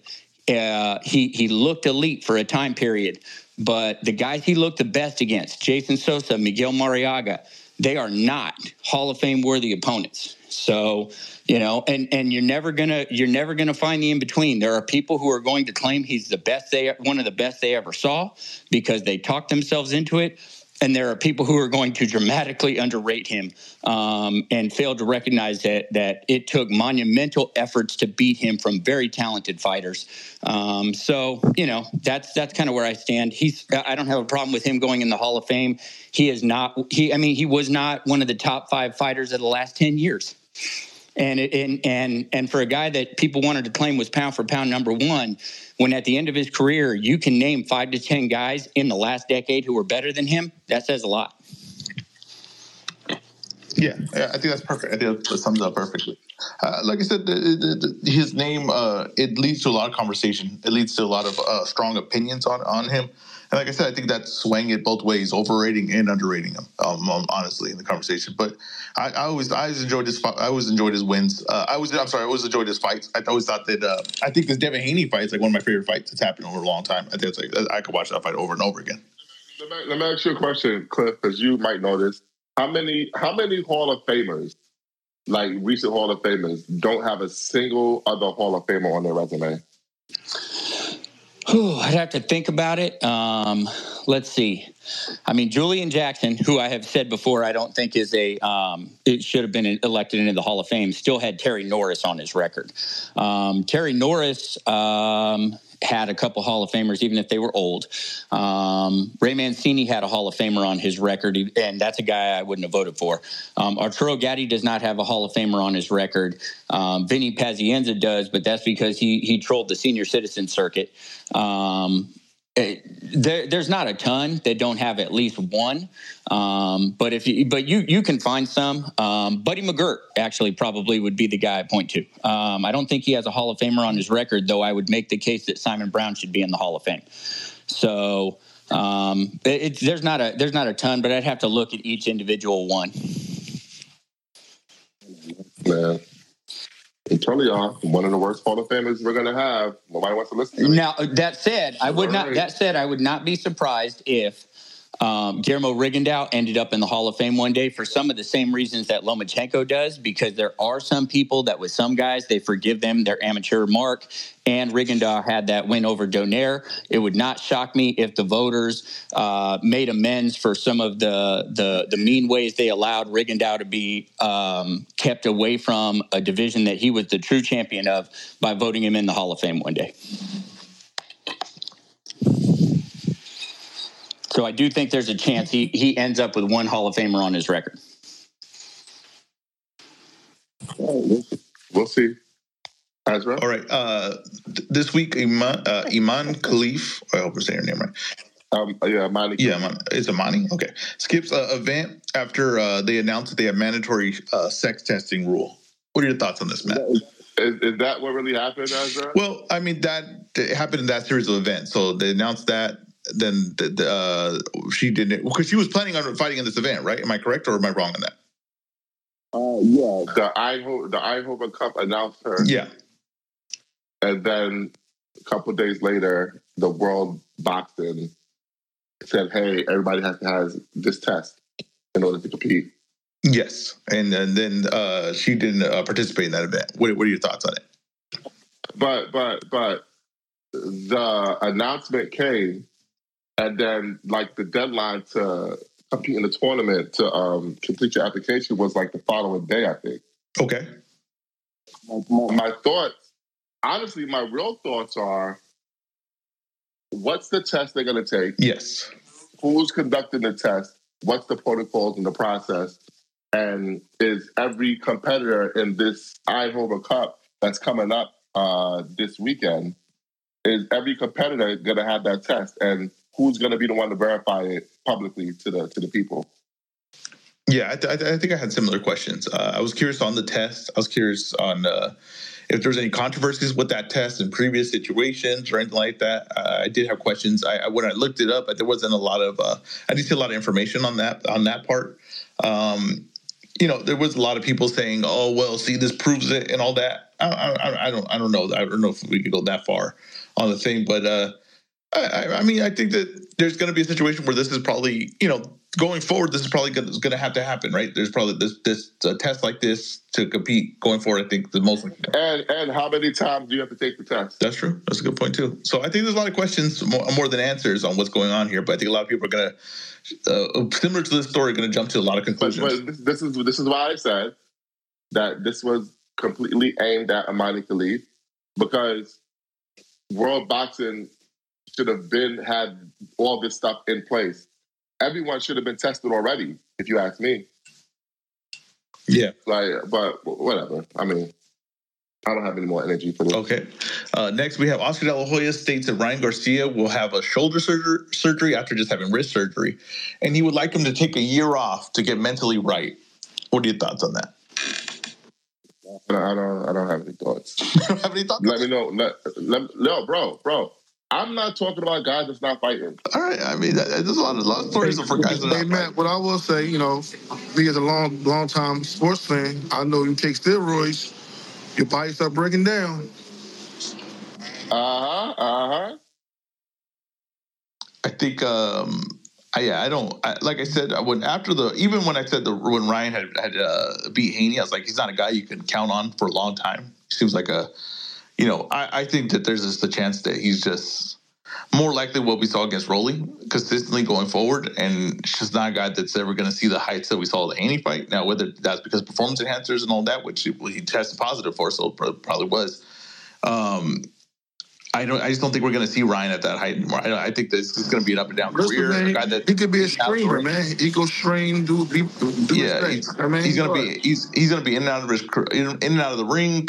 He looked elite for a time period, but the guys he looked the best against, Jason Sosa, Miguel Mariaga, they are not Hall of Fame worthy opponents. So, and you're never gonna find the in between. There are people who are going to claim he's one of the best they ever saw because they talked themselves into it. And there are people who are going to dramatically underrate him and fail to recognize that it took monumental efforts to beat him from very talented fighters. So, that's kind of where I stand. I don't have a problem with him going in the Hall of Fame. He was not one of the top 5 fighters of the last 10 years. And for a guy that people wanted to claim was pound for pound number one, when at the end of his career you can name 5 to 10 guys in the last decade who were better than him, that says a lot. Yeah, I think that's perfect. I think that sums up perfectly. Like I said, his name, it leads to a lot of conversation. It leads to a lot of strong opinions on him. And like I said, I think that's swaying it both ways, overrating and underrating him, honestly, in the conversation. But I always enjoyed his. I always enjoyed his wins. I always enjoyed his fights. I always thought that. I think this Devin Haney fight is like one of my favorite fights that's happened over a long time. I think it's like I could watch that fight over and over again. Let me ask you a question, Cliff, because you might know this. How many Hall of Famers, like recent Hall of Famers, don't have a single other Hall of Famer on their resume? I'd have to think about it. Let's see. I mean, Julian Jackson, who I have said before, I don't think is it should have been elected into the Hall of Fame, still had Terry Norris on his record. Terry Norris had a couple Hall of Famers, even if they were old. Ray Mancini had a Hall of Famer on his record, and that's a guy I wouldn't have voted for. Arturo Gatti does not have a Hall of Famer on his record. Vinny Pazienza does, but that's because he trolled the senior citizen circuit. There's not a ton that don't have at least one, but you can find some. Buddy McGirt actually probably would be the guy I point to. I don't think he has a Hall of Famer on his record, though I would make the case that Simon Brown should be in the Hall of Fame. So there's not a ton, but I'd have to look at each individual one. Man. I'm telling y'all, one of the worst Hall of Famers we're gonna have. Nobody wants to listen to me. Now, that said, I would not be surprised if Guillermo Rigondeaux ended up in the Hall of Fame one day for some of the same reasons that Lomachenko does, because there are some people that with some guys, they forgive them their amateur mark, and Rigondeaux had that win over Donaire. It would not shock me if the voters made amends for some of the mean ways they allowed Rigondeaux to be kept away from a division that he was the true champion of by voting him in the Hall of Fame one day. So I do think there's a chance he ends up with one Hall of Famer on his record. We'll see. Ezra? All right. This week, Iman Khalif, I hope we're saying her name right. Imani. Yeah, it's Imani? Okay. Skips an event after they announced that they have mandatory sex testing rule. What are your thoughts on this, Matt? Is that what really happened, Ezra? Well, I mean, that happened in that series of events. So they announced that. Then she didn't, because she was planning on fighting in this event, right? Am I correct, or am I wrong on that? Yeah, the Eindhoven Cup announced her. Yeah, and then a couple of days later, the World Boxing said, "Hey, everybody has to have this test in order to compete." Yes, and then she didn't participate in that event. What are your thoughts on it? But the announcement came. And then, like, the deadline to compete in the tournament to complete your application was like the following day, I think. Okay. My thoughts, honestly, my real thoughts are, what's the test they're going to take? Yes. Who's conducting the test? What's the protocols and the process? And is every competitor in this Eindhoven Cup that's coming up this weekend, is every competitor going to have that test? And who's going to be the one to verify it publicly to the people? Yeah, I think I had similar questions. I was curious on the test. I was curious on if there's any controversies with that test in previous situations or anything like that. I did have questions. When I looked it up, there wasn't a lot of. I didn't see a lot of information on that part. There was a lot of people saying, "Oh, well, see, this proves it," and all that. I don't know. I don't know if we could go that far on the thing, but. I mean, I think that there's going to be a situation where this is probably, going forward, this is probably going to have to happen, right? There's probably this test like this to compete going forward. I think the most. And how many times do you have to take the test? That's true. That's a good point too. So I think there's a lot of questions more than answers on what's going on here. But I think a lot of people are going to, similar to this story, going to jump to a lot of conclusions. But this is why I said that this was completely aimed at Imani Khalif, because World Boxing should have had all this stuff in place. Everyone should have been tested already, if you ask me. Yeah. But whatever. I mean, I don't have any more energy for this. Okay. Next, we have Oscar De La Hoya states that Ryan Garcia will have a shoulder surgery after just having wrist surgery, and he would like him to take a year off to get mentally right. What are your thoughts on that? I don't have any thoughts. You don't have any thoughts? Let me know. No, bro. I'm not talking about guys that's not fighting. All right. I mean, there's a lot of stories for guys that are not Matt, fighting. what I will say, me as a long time sports fan, I know you take steroids, your body start breaking down. I think, like I said, when Ryan had beat Haney, I was like, he's not a guy you can count on for a long time. He seems like I think that there's just a chance that he's just more likely what we saw against Rolly consistently going forward, and it's just not a guy that's ever going to see the heights that we saw the Haney fight. Now, whether that's because performance enhancers and all that, which he tested positive for, so it probably was. I just don't think we're going to see Ryan at that height anymore. I think this is going to be an up and down career. Man, a guy that he could be a streamer, man. He go stream, do yeah. He's going to be in and out of the ring.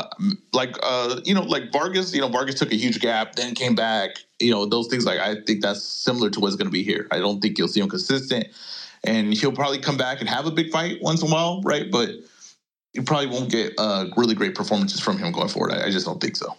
Like Vargas. Vargas took a huge gap, then came back. Those things. Like I think that's similar to what's going to be here. I don't think you'll see him consistent, and he'll probably come back and have a big fight once in a while, right? But you probably won't get really great performances from him going forward. I just don't think so.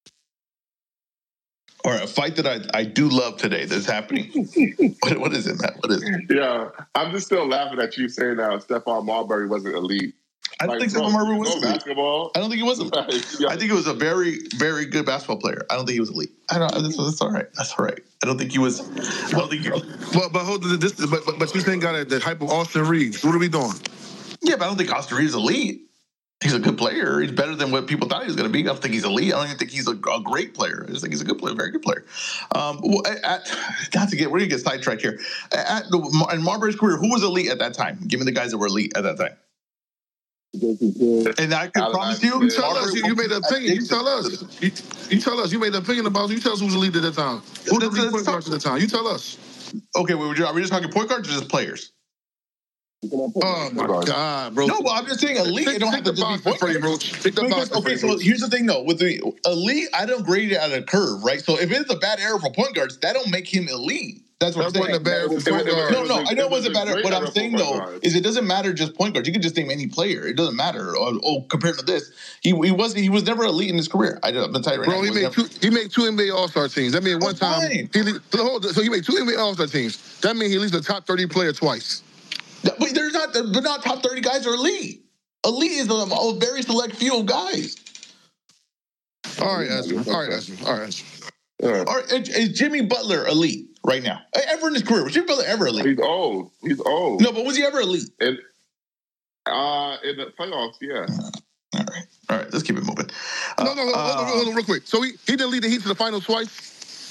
All right, a fight that I do love today that's happening. What is it, Matt? What is it? Yeah, I'm just still laughing at you saying that Stephon Marbury wasn't elite. I don't think Stephon Marbury was elite. Basketball. I don't think he was elite. I think he was a very, very good basketball player. I don't think he was elite. That's all right. That's all right. I don't think he was. But hold this. But you think got the hype of Austin Reeves. What are we doing? Yeah, but I don't think Austin Reeves is elite. He's a good player. He's better than what people thought he was going to be. I don't think he's elite. I don't even think he's a great player. I just think he's a good player, very good player. We're going to get sidetracked here. In Marbury's career, who was elite at that time? Give me the guys that were elite at that time. And I can promise you, you tell us. You made an opinion. You tell us. You tell us. You made an opinion about. You tell us who was elite at that time. Who was the point guards at the time? You tell us. Okay, are we just talking point guards or just players? Oh my God, bro! No, but I'm just saying elite. It don't have to be point guard. Okay, so here's the thing, though. With the elite, I don't grade it at a curve, right? So if it's a bad error for point guards, that don't make him elite. That's what I'm saying. A bad error for point guards. No, I know it wasn't bad. What I'm saying though is it doesn't matter just point guards. You can just name any player. It doesn't matter. Compared to this, he was never elite in his career. I'm gonna tell you right now. Bro, he made two NBA All-Star teams. That means one time so he made two NBA All-Star teams. That means he leads the top 30 player twice. But they're not top 30 guys are elite. Elite is a very select few of guys. All right, Ezra. Is Jimmy Butler elite right now? Ever in his career? Was Jimmy Butler ever elite? He's old. No, but was he ever elite? In the playoffs, yeah. All right. Let's keep it moving. Hold on, real quick. So he didn't lead the Heat to the finals twice?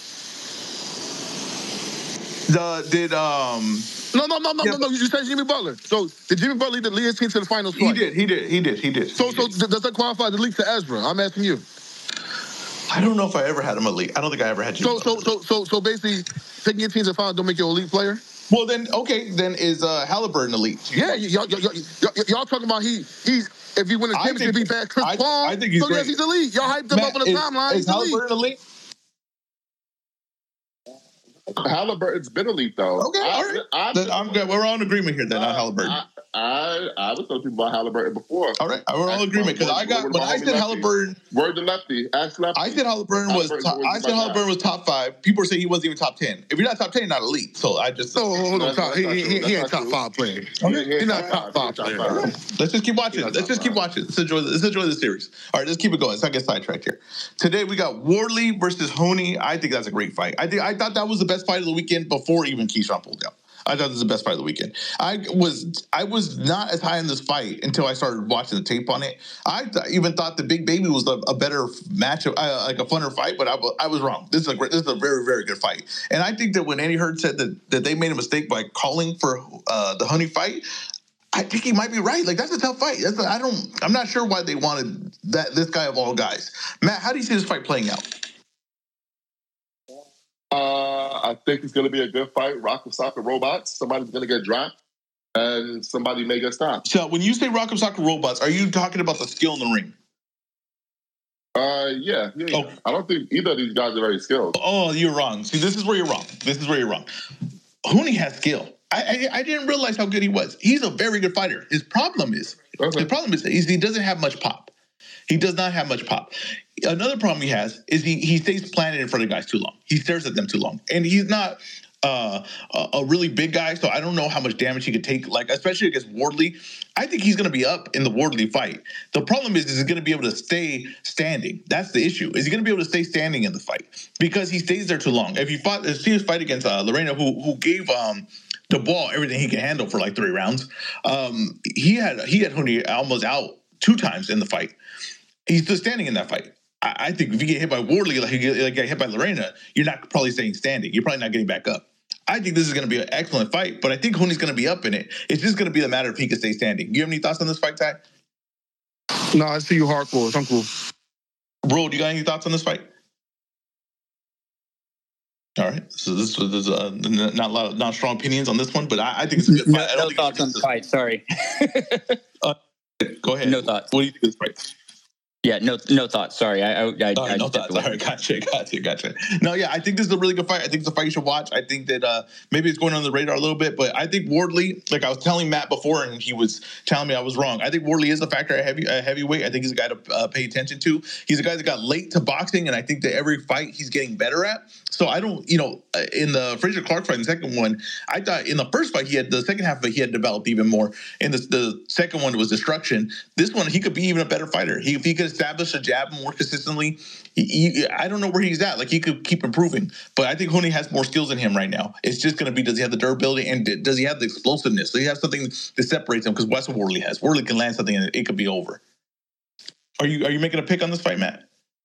No. You said Jimmy Butler. So did Jimmy Butler lead his team to the finals twice? He did. So does that qualify the league to Ezra? I'm asking you. I don't know if I ever had him elite. I don't think I ever had Jimmy Butler. So basically, taking your team to the finals don't make you an elite player? Well, then is Halliburton elite? Yeah, y'all talking about he's if he win a championship, he back Chris Paul. I think he's great. Yes, he's elite. Y'all hyped him up on the timeline. Is Halliburton elite? Halliburton's been elite, though. Okay, all right. I'm good. We're all in agreement here then on Halliburton. I was talking about Halliburton before. All right, we're all in agreement because I said Halliburton. Word to Lefty. Ask Lefty. I said Halliburton was top 5. People say he wasn't even top 10. If you're not top 10, you're not elite. So I just hold on. He ain't top 5 player. He's not top 5 player. Let's just keep watching. Let's enjoy the series. All right, let's keep it going. Let's not get sidetracked here. Today we got Wardley versus Honey. I think that's a great fight. I thought that was the best fight of the weekend before even Keyshawn pulled out. I thought this was the best fight of the weekend. I was not as high in this fight until I started watching the tape on it. I even thought the Big Baby was a better matchup, like a funner fight, but I was wrong. This is a very, very good fight. And I think that when Andy Hurd said that they made a mistake by calling for the Honey fight, I think he might be right. Like, that's a tough fight. I'm not sure why they wanted this guy of all guys. Matt, how do you see this fight playing out? I think it's going to be a good fight. Rock will stop the robots. Somebody's going to get dropped. and somebody may get stopped. So when you say Rock'em Sock'em Robots, are you talking about the skill in the ring? Yeah. Oh. I don't think either of these guys are very skilled. Oh, you're wrong. See, this is where you're wrong. Huni has skill. I didn't realize how good he was. He's a very good fighter. His problem is he doesn't have much pop. He does not have much pop. Another problem he has is he stays planted in front of guys too long. He stares at them too long, and he's not a really big guy, so I don't know how much damage he could take. Like especially against Wardley, I think he's going to be up in the Wardley fight. The problem is he going to be able to stay standing? That's the issue. Is he going to be able to stay standing in the fight because he stays there too long? If you see his fight against Lorena, who gave Dubois everything he can handle for like 3 rounds, he had Huni almost out 2 times in the fight. He's still standing in that fight. I think if you get hit by Wardley like you get hit by Lorena, you're not probably staying standing. You're probably not getting back up. I think this is going to be an excellent fight, but I think Huni's going to be up in it. It's just going to be a matter if he can stay standing. Do you have any thoughts on this fight, Ty? No, I see you hardcore. I'm cool. Bro, do you got any thoughts on this fight? All right. So there's not strong opinions on this one, but I think it's a good fight. No thoughts on the fight. Sorry. Go ahead. No thoughts. What do you think of this fight? Yeah, no thoughts. Sorry, I no thoughts. All right, gotcha. No, yeah, I think this is a really good fight. I think it's a fight you should watch. I think that maybe it's going on the radar a little bit, but I think Wardley, like I was telling Matt before, and he was telling me I was wrong. I think Wardley is a factor at heavyweight. I think he's a guy to pay attention to. He's a guy that got late to boxing, and I think that every fight he's getting better at. So I don't, in the Frazier Clark fight, the second one, I thought in the first fight the second half of it he had developed even more. And the second one was destruction. This one he could be even a better fighter. If he could establish a jab more consistently, I don't know where he's at. Like he could keep improving, but I think Huni has more skills in him right now. It's just going to be, does he have the durability and does he have the explosiveness? Does he have something that separates him? Because that's what Wardley has. Wardley can land something and it could be over. Are you making a pick on this fight, Matt?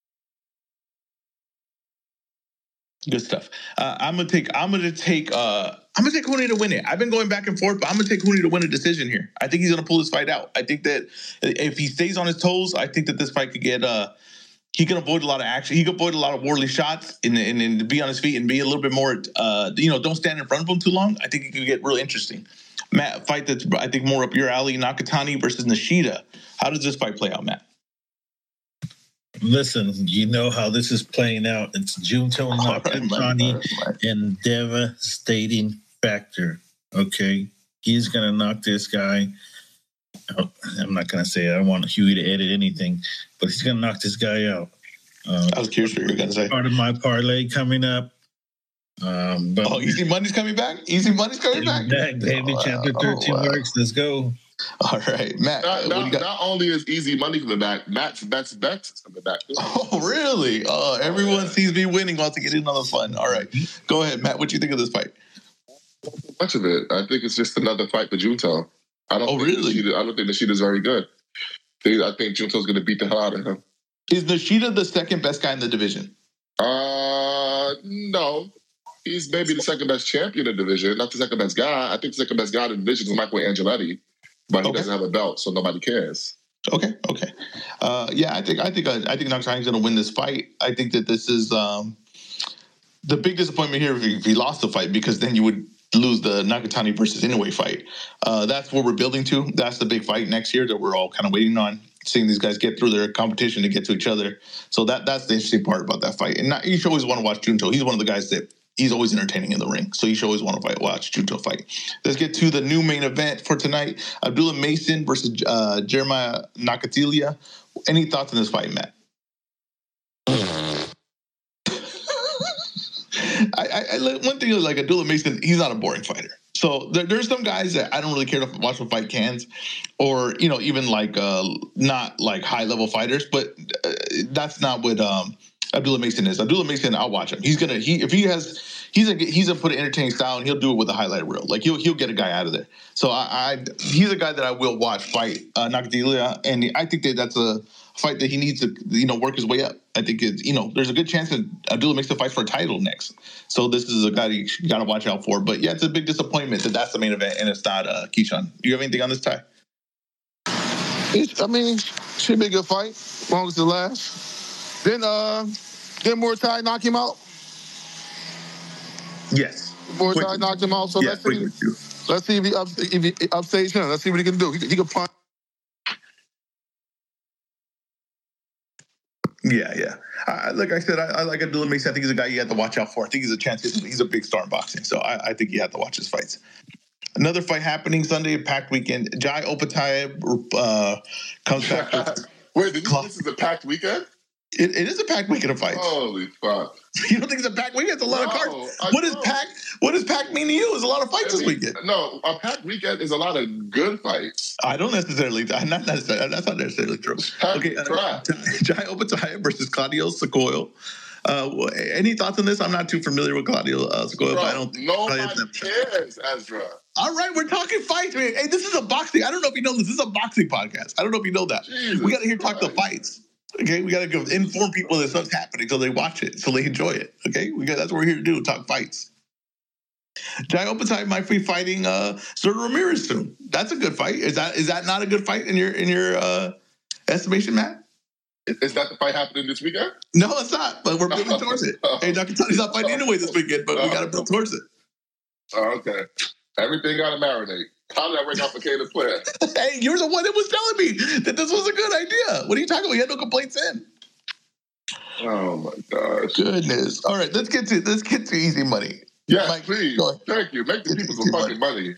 Good stuff. I'm gonna take Huni to win it. I've been going back and forth, but I'm gonna take Huni to win a decision here. I think he's gonna pull this fight out. I think that if he stays on his toes, I think that this fight could get. He can avoid a lot of action. He can avoid a lot of Wardley shots and be on his feet and be a little bit more. Don't stand in front of him too long. I think it could get really interesting. Matt, fight that's I think more up your alley: Nakatani versus Nishida. How does this fight play out, Matt? Listen, you know how this is playing out. It's Junto Nakatani and devastating factor. Okay, he's gonna knock this guy. I'm not gonna say it. I don't want Huey to edit anything, but he's gonna knock this guy out. I was curious what you were gonna say. Part of my parlay coming up. Easy Money's coming back. Easy Money's coming back. Baby, chapter 13 works. Let's go. All right, Matt. Not only is Easy Money coming back, Matt's bets is coming back. Oh, really? Everyone sees me winning, wants to get in on the fun. All right, go ahead, Matt. What do you think of this fight? Much of it. I think it's just another fight for Junto. I don't think Nishida's very good. I think Junto's going to beat the hell out of him. Is Nishida the second best guy in the division? No. He's maybe the second best champion in the division, not the second best guy. I think the second best guy in the division is Michael Angeletti, but he doesn't have a belt, so nobody cares. Okay. I think Nakatani's going to win this fight. I think that this is the big disappointment here if he lost the fight, because then you would lose the Nakatani versus Inoue fight. That's what we're building to. That's the big fight next year that we're all kind of waiting on, seeing these guys get through their competition to get to each other. So that's the interesting part about that fight. And you should always want to watch Junto. He's one of the guys that he's always entertaining in the ring. So you should always want to watch Junto fight. Let's get to the new main event for tonight. Abdullah Mason versus Jeremiah Nakatilia. Any thoughts on this fight, Matt? One thing is, like, Abdullah Mason, he's not a boring fighter. So there's some guys that I don't really care to watch them fight cans, or even like not like high level fighters. But that's not what Abdullah Mason is. Abdullah Mason, I'll watch him. He's gonna put an entertaining style, and he'll do it with a highlight reel. Like he'll get a guy out of there. So he's a guy that I will watch fight Nakatilia, and I think that's a fight that he needs to work his way up. I think it's there's a good chance that Abdullah makes the fight for a title next. So this is a guy you got to watch out for. But yeah, it's a big disappointment that that's the main event and it's not Keyshawn. Do you have anything on this, Ty? Should be a good fight as long as it lasts. Then Muay Thai knock him out. Yes. Muay Thai knocked him out. So Let's see if he upstage him. Let's see what he can do. He can punch. Yeah. Like I said, I like Abdullah Mason. I think he's a guy you have to watch out for. I think he's a chance. He's a big star in boxing. So I think you have to watch his fights. Another fight happening Sunday, a packed weekend. Jai Opetaia comes back. Wait, did you know this is a packed weekend? It is a packed weekend of fights. Holy fuck. You don't think it's a packed weekend? It's a lot of cards. What does packed mean to you? It's a lot of fights this weekend. No, a packed weekend is a lot of good fights. I don't necessarily. That's not necessarily true. Okay, Jai Opetaia versus Claudio Segoyle. Any thoughts on this? I'm not too familiar with Claudio Segoyle, but I don't think nobody cares, Ezra. All right, we're talking fights, man. Hey, this is a boxing. I don't know if you know this. This is a boxing podcast. I don't know if you know that. We got to hear talk the fights. Okay, we got to go inform people that stuff's happening so they watch it, so they enjoy it. Okay, that's what we're here to do, talk fights. Jai Opetaia might be fighting Zurdo Ramirez soon. That's a good fight. Is that not a good fight in your estimation, Matt? Is that the fight happening this weekend? No, it's not. But we're building towards it. Hey, Nakatani's not fighting anyway this weekend, but we got to build towards it. Oh, okay. Everything got to marinate. How did I ring out for Caleb Player? Hey, you're the one that was telling me that this was a good idea. What are you talking about? You had no complaints in. Oh my gosh. Goodness. All right, let's get to easy money. Yes, Mike, please. Thank you. Make the people some fucking money.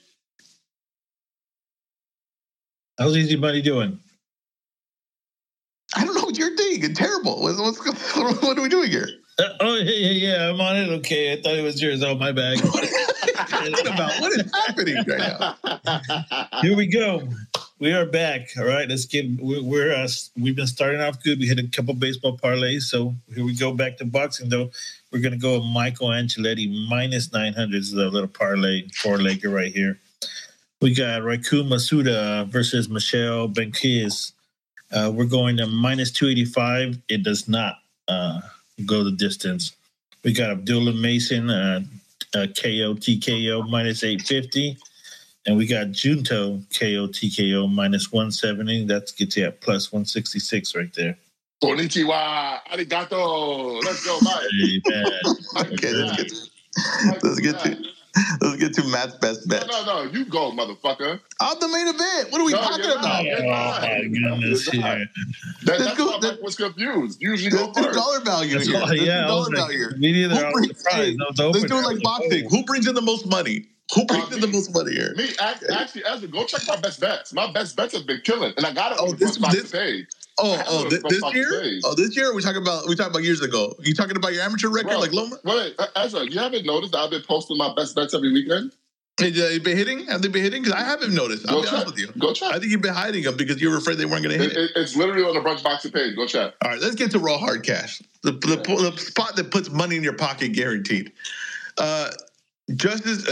How's easy money doing? I don't know what you're thinking. Terrible. What are we doing here? Yeah. I'm on it. Okay, I thought it was yours. Oh, my bag. What is happening right now? Here we go. We are back. All right, let's give. We've been starting off good. We hit a couple baseball parlays. So here we go back to boxing. Though we're gonna go with Michael Angeletti minus 900. This is a little parlay 4-legger right here. We got Raiku Masuda versus Michelle Benquez. We're going to minus 285. It does not go the distance. We got Abdullah Mason, KO TKO minus 850. And we got Junto KO TKO minus 170. That gets you at plus 166 right there. Konnichiwa. Arigato. Let's go, Mike. Hey, man. Okay, let's get to Matt's best bet. No. You go, motherfucker. I'm the main event. What are we talking about? Oh, my goodness. That's why Mike was confused. Usually go first. $2 value here. $2 value. Me neither. Let's do it like boxing. Who brings in the most money? Who brings in the most money here? Me, actually, Ezra, go check my best bets. My best bets have been killing, and I got it. This year? This year? We talking about years ago. You talking about your amateur record, like Loma? Wait, Ezra, you haven't noticed that I've been posting my best bets every weekend? Have been hitting? Have they been hitting? Because I haven't noticed. I'll be honest with you. Go check. I think you've been hiding them because you were afraid they weren't going to hit it. It's literally on the Brunch Boxing page. Go check. All right, let's get to raw hard cash. The spot that puts money in your pocket guaranteed. Justice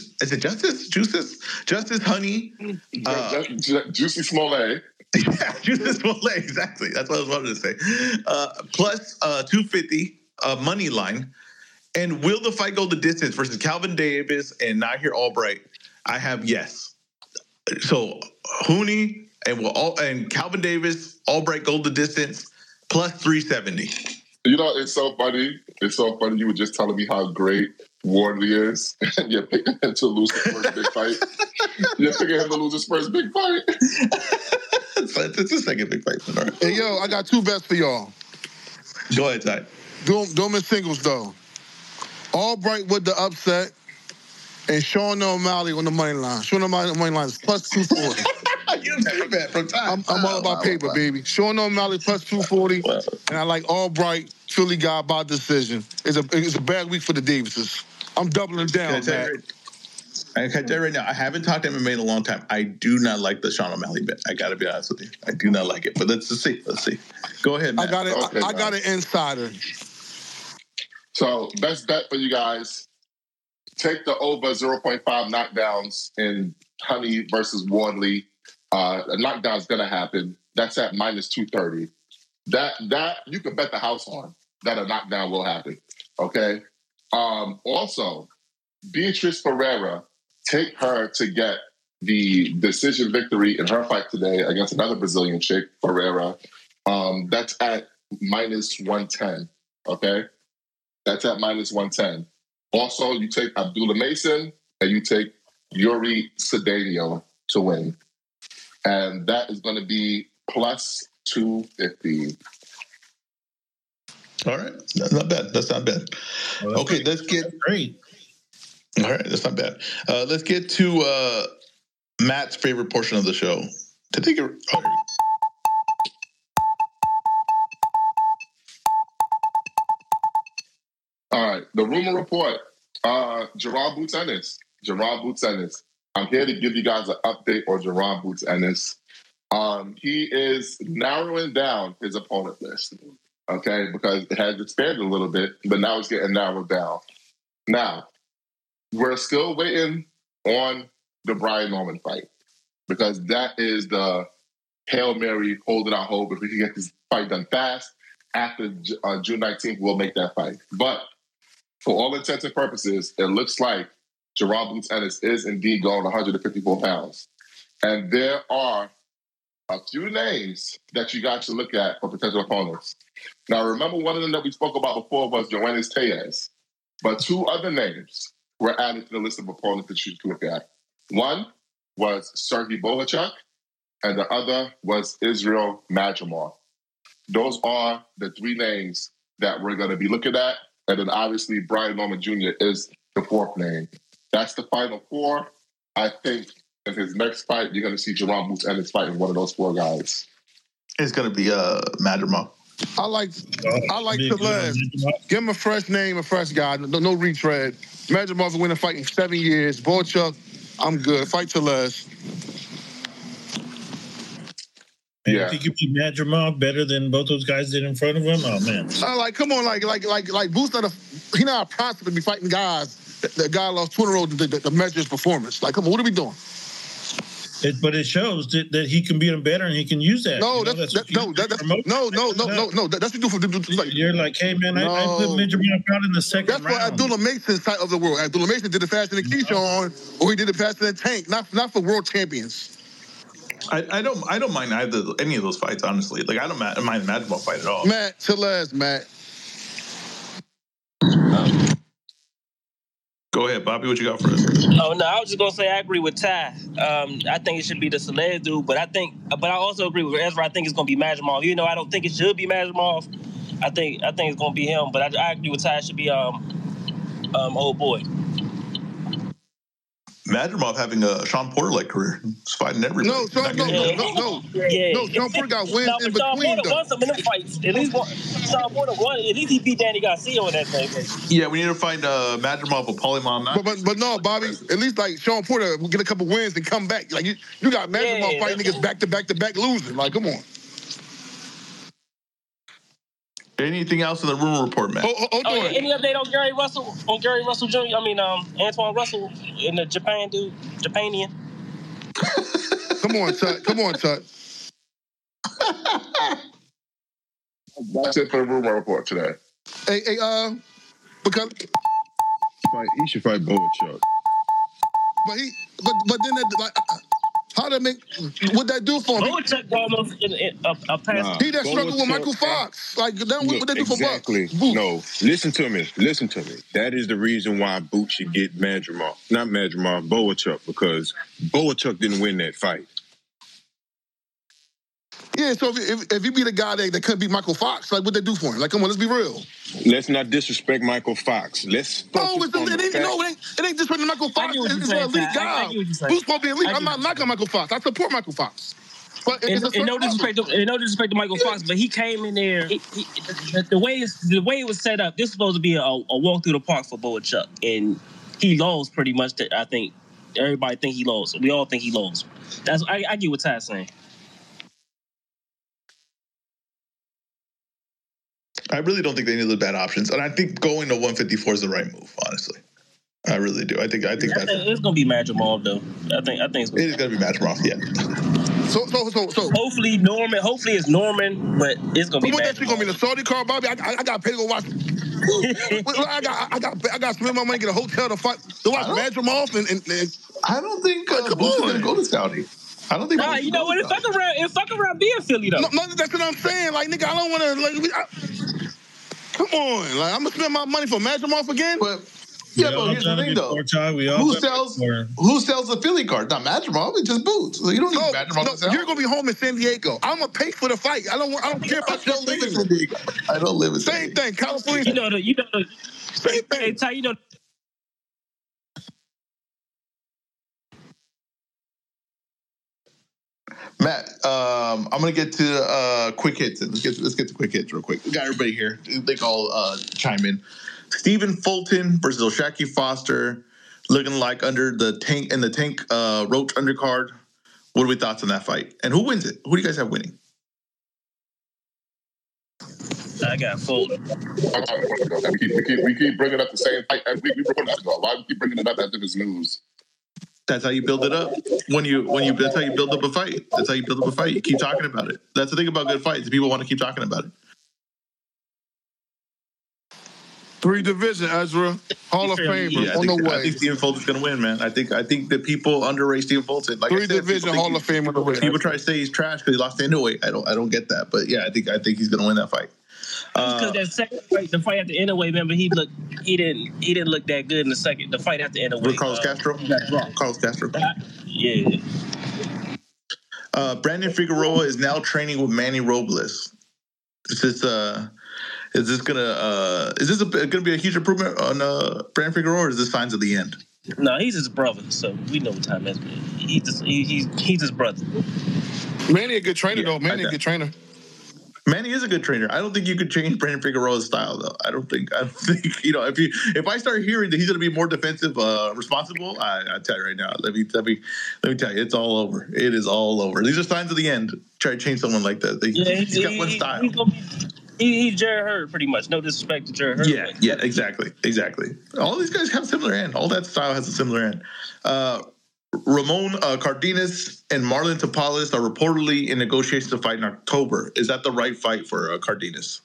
Honey. Juicy Smollett. Yeah, Justice Smollett, exactly. That's what I was wanting to say. Plus 250 money line. And will the fight go the distance versus Calvin Davis and Nahir Albright? I have yes. So Hooney and Calvin Davis, Albright go the distance plus 370. You know, it's so funny. You were just telling me how great Wardley is, and you're picking him to lose his first big fight. You're picking him to lose his first big fight. It's the second big fight. All right. Hey, yo, I got two bets for y'all. Go ahead, Ty. Do them in singles, though. Albright with the upset, and Sean O'Malley on the money line. Sean O'Malley on the money line is plus 240. You take bet from Ty. I'm all about paper, baby. Sean O'Malley plus 240, and I like Albright, Philly guy by decision. It's a bad week for the Davises. I'm doubling down, man. I can tell you right now, I haven't talked MMA in a long time. I do not like the Sean O'Malley bet. I got to be honest with you. I do not like it. But let's see. Go ahead, Matt. I got an insider. So, best bet for you guys. Take the over 0.5 knockdowns in Honey versus Wardley. A knockdown's going to happen. That's at minus 230. That you can bet the house on that a knockdown will happen. Okay? Also, Beatrice Ferreira, take her to get the decision victory in her fight today against another Brazilian chick, Ferreira. That's at minus 110. Okay? That's at minus 110. Also, you take Abdullah Mason and you take Yuri Cedeno to win. And that is going to be plus 250. All right. Not bad. That's not bad. Well, okay, let's get... Great. All right, that's not bad. Let's get to Matt's favorite portion of the show. To take a... All right, the rumor report. Jerron Boots Ennis. Jerron Boots Ennis. I'm here to give you guys an update on Jerron Boots Ennis. He is narrowing down his opponent list, okay, because it has expanded a little bit, but now it's getting narrowed down. Now, we're still waiting on the Brian Norman fight because that is the Hail Mary, hold it out, hope. If we can get this fight done fast, after June 19th, we'll make that fight. But for all intents and purposes, it looks like Jerron Boots Ennis is indeed going 154 pounds. And there are a few names that you guys should look at for potential opponents. Now, remember one of them that we spoke about before was Joannis Tellez. But two other names were added to the list of opponents that you should look at. One was Sergey Bohachuk, and the other was Israel Madrimov. Those are the three names that we're going to be looking at. And then obviously Brian Norman Jr. is the fourth name. That's the final four. I think in his next fight, you're going to see Jerron Boots Ennis fighting one of those four guys. It's going to be Madrimov. I like Tellez. Give him a fresh name, a fresh guy. No retread. Madrimov's winning fight in 7 years. Bohachuk, I'm good. Fight Tellez. And you think you beat Madrimov better than both those guys did in front of him? Oh man! Come on, like Boots he not a prospect to be fighting guys. The guy lost 2 in a row to measure his performance. Like, come on, what are we doing? But it shows that he can beat him better and he can use that. No, that's what you do for. You're like, hey man, I put Madrimov out in the second round. That's what Abdullah Mason's side of the world. Abdullah Mason did it faster than Keyshawn, or he did it faster than Tank. Not for world champions. I don't mind any of those fights, honestly. Like I don't mind the Madrimov fight at all. Matt Tellez, Matt. Go ahead, Bobby. What you got for us? Oh no, I was just gonna say I agree with Ty. I think it should be the Tellez dude, but I also agree with Ezra. I think it's gonna be Madrimov. You know, I don't think it should be Madrimov. I think it's gonna be him, but I agree with Ty. It should be old boy. Madrimov having a Sean Porter-like career. He's fighting everybody. No. Sean Porter got wins in between. Sean Porter won some of them fights. At least Sean Porter won. At least he beat Danny Garcia on that thing. Yeah, we need to find Madrimov or Polyman. But no, Bobby. At least like Sean Porter will get a couple wins and come back. Like you got Madrimov fighting niggas back to back losing. Like, come on. Anything else in the rumor report, man? Any update on Gary Russell? On Gary Russell Jr.? I mean, Antoine Russell in the Japanian. Come on, Tut. That's it for the rumor report today. Hey, because he should fight Bohachuk. But then how that make what that do for him? Bohachuk almost a pass. He that struggled with Michael Fox. Like that, what they do for Bucks? Exactly. No, listen to me. That is the reason why Boots should get Bohachuk, because Bohachuk didn't win that fight. Yeah, so if you beat a guy that couldn't beat Michael Fox, like what they do for him? Like, come on, let's be real. Let's not disrespect Michael Fox. Let's focus on the fact. It ain't disrespecting Michael Fox. It's an elite guy. Who's supposed to be elite? I'm not knocking Michael Fox. I support Michael Fox. But no disrespect to Michael Fox, but he came in there. The way it was set up, this is supposed to be a walk through the park for Bohachuk, and he lost pretty much. I think everybody think he lost. We all think he lost. I get what Ty's saying. I really don't think they need the bad options, and I think going to 154 is the right move. Honestly, I really do. I think it's gonna be Madrimov though. I think it's it is gonna be Madrimov. Yeah. So hopefully Norman. Hopefully it's Norman, but it's gonna be. What that shit gonna be the Saudi car, Bobby? I got to pay to go watch. I got to spend my money, get a hotel to watch Madrimov and I don't think Boots is gonna go to Saudi. I don't think. Nah, you know what? If fuck around being Philly though. No, that's what I'm saying. Like, nigga, I don't want to. Come on, like I'm gonna spend my money for Madrimov again. But Yeah, but here's the thing, though. Who sells the Philly card? Not Madrigal. It's just Boots. You don't need Madrigal to sell. You're gonna be home in San Diego. I'm gonna pay for the fight. I don't care about I don't live in San Diego. I don't live in San Same Diego. thing. California. Same thing. Hey, Ty, Matt, I'm gonna get to quick hits. Let's get to quick hits real quick. We got everybody here. They can all chime in. Stephen Fulton versus O'Shaquie Foster, looking like under the tank Roach undercard. What are we thoughts on that fight? And who wins it? Who do you guys have winning? I got Fulton. We keep bringing up the same fight. We recorded that ago. Why we keep bringing it up as if it's news? That's how you build it up. That's how you build up a fight. That's how you build up a fight. You keep talking about it. That's the thing about good fights. People want to keep talking about it. 3 division, Ezra. Hall of Famer on the way. I think Stephen Fulton's going to win, man. I think that people underrate Stephen Fulton. Like 3 division Hall of Fame on the way. People try to say he's trash because he lost to Inoue. I don't get that, but yeah, I think he's going to win that fight. Because that second fight, the fight after Inoue, remember he didn't look that good in the second. The fight after Inoue. With Carlos Castro. Carlos Castro. Yeah. Brandon Figueroa is now training with Manny Robles. Is this gonna be a huge improvement on Brandon Figueroa, or is this signs of the end? No, he's his brother, so we know what time that's been. He's his brother. Manny a good trainer though. Manny a good trainer. Manny is a good trainer. I don't think you could change Brandon Figueroa's style, though. I don't think if I start hearing that he's going to be more defensive, responsible, I tell you right now. Let me tell you, it's all over. It is all over. These are signs of the end. Try to change someone like that. He's got one style. He's Jared Hurd, pretty much. No disrespect to Jared Hurd. Yeah, exactly. All these guys have a similar end. All that style has a similar end. Ramon Cardenas and Marlon Tapales are reportedly in negotiations to fight in October. Is that the right fight for Cardenas?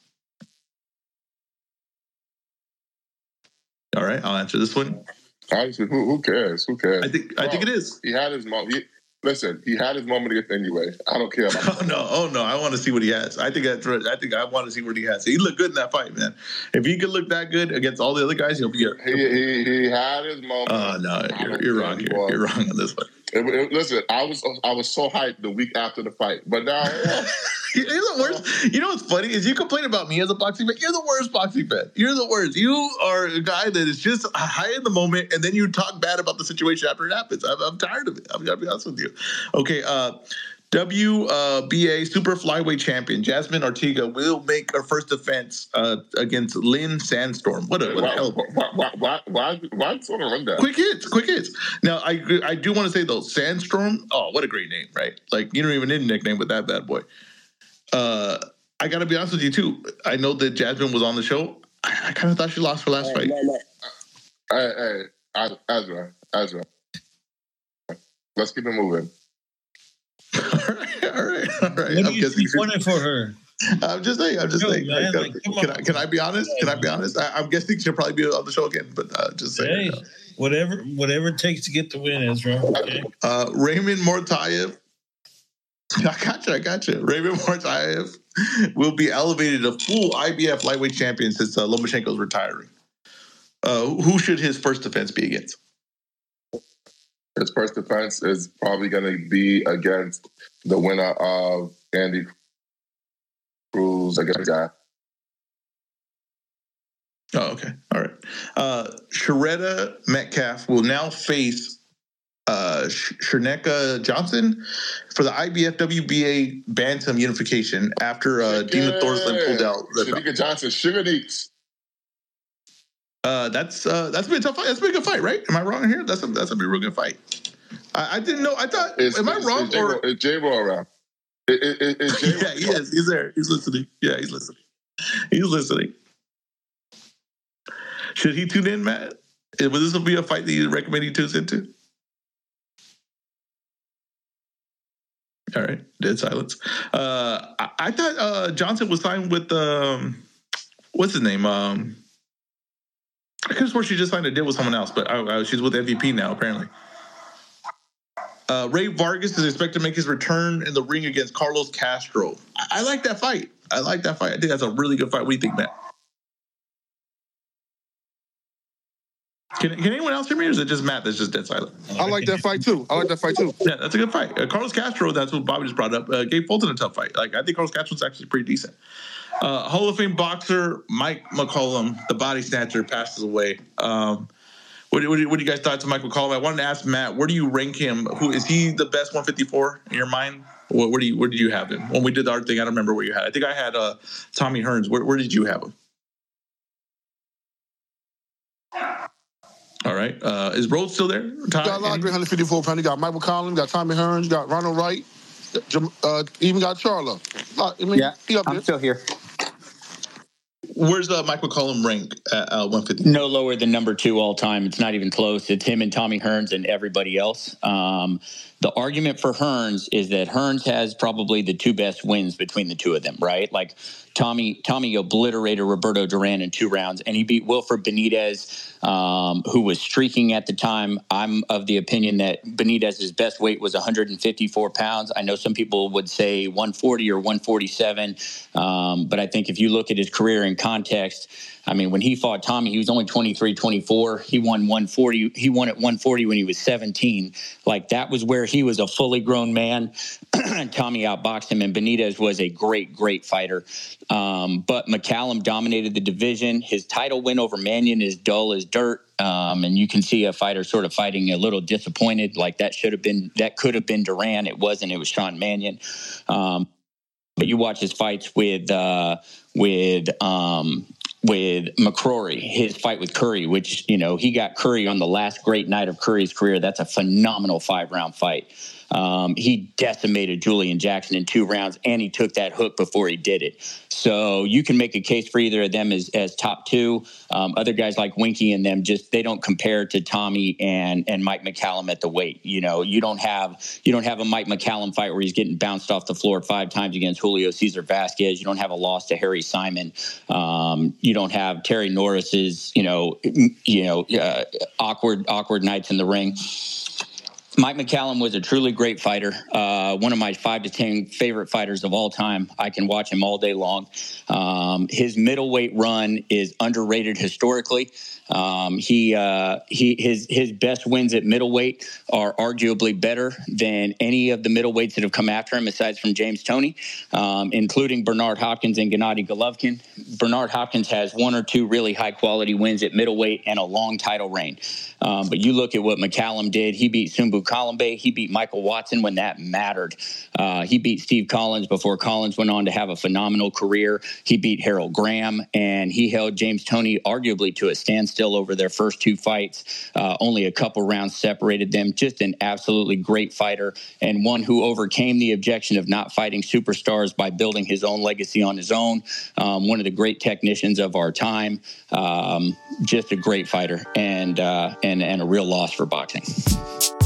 All right, I'll answer this one. Honestly, who cares? Who cares? I think it is. He had his moment. Listen, he had his moment anyway. I don't care about that. Oh no! I want to see what he has. I think I want to see what he has. He looked good in that fight, man. If he could look that good against all the other guys, he'll be. He had his moment. Oh no, you're wrong here. You're wrong on this one. Listen, I was so hyped the week after the fight, but now you're the worst. You know what's funny is you complain about me as a boxing fan. You're the worst boxing fan. You're the worst. You are a guy that is just high in the moment, and then you talk bad about the situation after it happens. I'm tired of it. I'm gonna be honest with you. Okay, WBA super flyweight champion Jasmine Ortega will make her first defense against Lynn Sandstorm. What a hell! Why sort of run that? Quick hits. Now I do want to say though, Sandstorm. Oh, what a great name, right? Like you don't even need a nickname with that bad boy. I got to be honest with you too. I know that Jasmine was on the show. I kind of thought she lost her last fight. Hey, Ezra. Let's keep it moving. All right. What do you see wanted for her? I'm just saying. Man, can I be honest? I'm guessing she'll probably be on the show again, but just saying. Hey, whatever it takes to get the win, Ezra. Okay. Raymond Mortayev. I got you. Raymond Mortayev will be elevated to full IBF lightweight champion since Lomachenko is retiring. Who should his first defense be against? His first defense is probably going to be against the winner of Andy Cruz against the guy. Oh, okay. All right. Sharetta Metcalf will now face Sherneka Johnson for the IBF WBA Bantam unification after Dina Thorslin pulled out. Sherneka Johnson, Sugar Deeks. That's been a tough fight. That's been a good fight, right? Am I wrong here? That's a real good fight. I didn't know. I thought. Am I wrong? Is J-Bo around? Is J-Bo yeah, he is. He's there. He's listening. Yeah, he's listening. Should he tune in, Matt? Will this be a fight that you recommend he tunes into? All right, dead silence. I thought Johnson was signed with what's his name? I could have sworn she just signed a deal with someone else, but she's with MVP now, apparently. Ray Vargas is expected to make his return in the ring against Carlos Castro. I like that fight. I think that's a really good fight. What do you think, Matt? Can anyone else hear me, or is it just Matt that's just dead silent? I like that fight too. Yeah, that's a good fight. Carlos Castro, that's what Bobby just brought up, gave Fulton a tough fight. Like, I think Carlos Castro's actually pretty decent. Hall of Fame boxer Mike McCollum, the body snatcher, passes away. What do you guys thought to Mike McCollum? I wanted to ask Matt, where do you rank him? Who is he the best 154 in your mind? Where did you have him? When we did our thing, I don't remember where you had. I think I had Tommy Hearns. Where did you have him? All right. Is Rhodes still there? You got a lot of great 154 pounds. You got Mike McCollum, you got Tommy Hearns, you got Ronald Wright, even got Charlo. I'm still here. Where's Mike McCollum rank at 150? No lower than number 2 all time. It's not even close. It's him and Tommy Hearns and everybody else. The argument for Hearns is that Hearns has probably the 2 best wins between the 2 of them, right? Like Tommy obliterated Roberto Duran in 2 rounds, and he beat Wilfred Benitez, who was streaking at the time. I'm of the opinion that Benitez's best weight was 154 pounds. I know some people would say 140 or 147, but I think if you look at his career in context, I mean, when he fought Tommy, he was only 23, 24. He won 140. He won at 140 when he was 17. Like, that was where he was a fully grown man. Tommy outboxed him, and Benitez was a great, great fighter. But McCallum dominated the division. His title win over Mannion is dull as dirt. And you can see a fighter sort of fighting a little disappointed. Like, that could have been Duran. It wasn't. It was Sean Mannion. But you watch his fights with McCrory, his fight with Curry, which, he got Curry on the last great night of Curry's career. That's a phenomenal 5-round fight. He decimated Julian Jackson in 2 rounds, and he took that hook before he did it. So you can make a case for either of them as top 2. Other guys like Winky and them, they don't compare to Tommy and Mike McCallum at the weight. You don't have a Mike McCallum fight where he's getting bounced off the floor 5 times against Julio Cesar Vasquez. You don't have a loss to Harry Simon. You don't have Terry Norris's awkward nights in the ring. Mike McCallum was a truly great fighter, one of my 5 to 10 favorite fighters of all time. I can watch him all day long. His middleweight run is underrated historically. His best wins at middleweight are arguably better than any of the middleweights that have come after him, aside from James Toney, including Bernard Hopkins and Gennady Golovkin. Bernard Hopkins has 1 or 2 really high-quality wins at middleweight and a long title reign. But you look at what McCallum did. He beat Sumbu Kalambe. He beat Michael Watson when that mattered. He beat Steve Collins before Collins went on to have a phenomenal career. He beat Harold Graham, and he held James Toney arguably to a standstill over their first 2 fights. Only a couple rounds separated them. Just an absolutely great fighter, and one who overcame the objection of not fighting superstars by building his own legacy on his own. One of the great technicians of our time. Just a great fighter, and a real loss for boxing.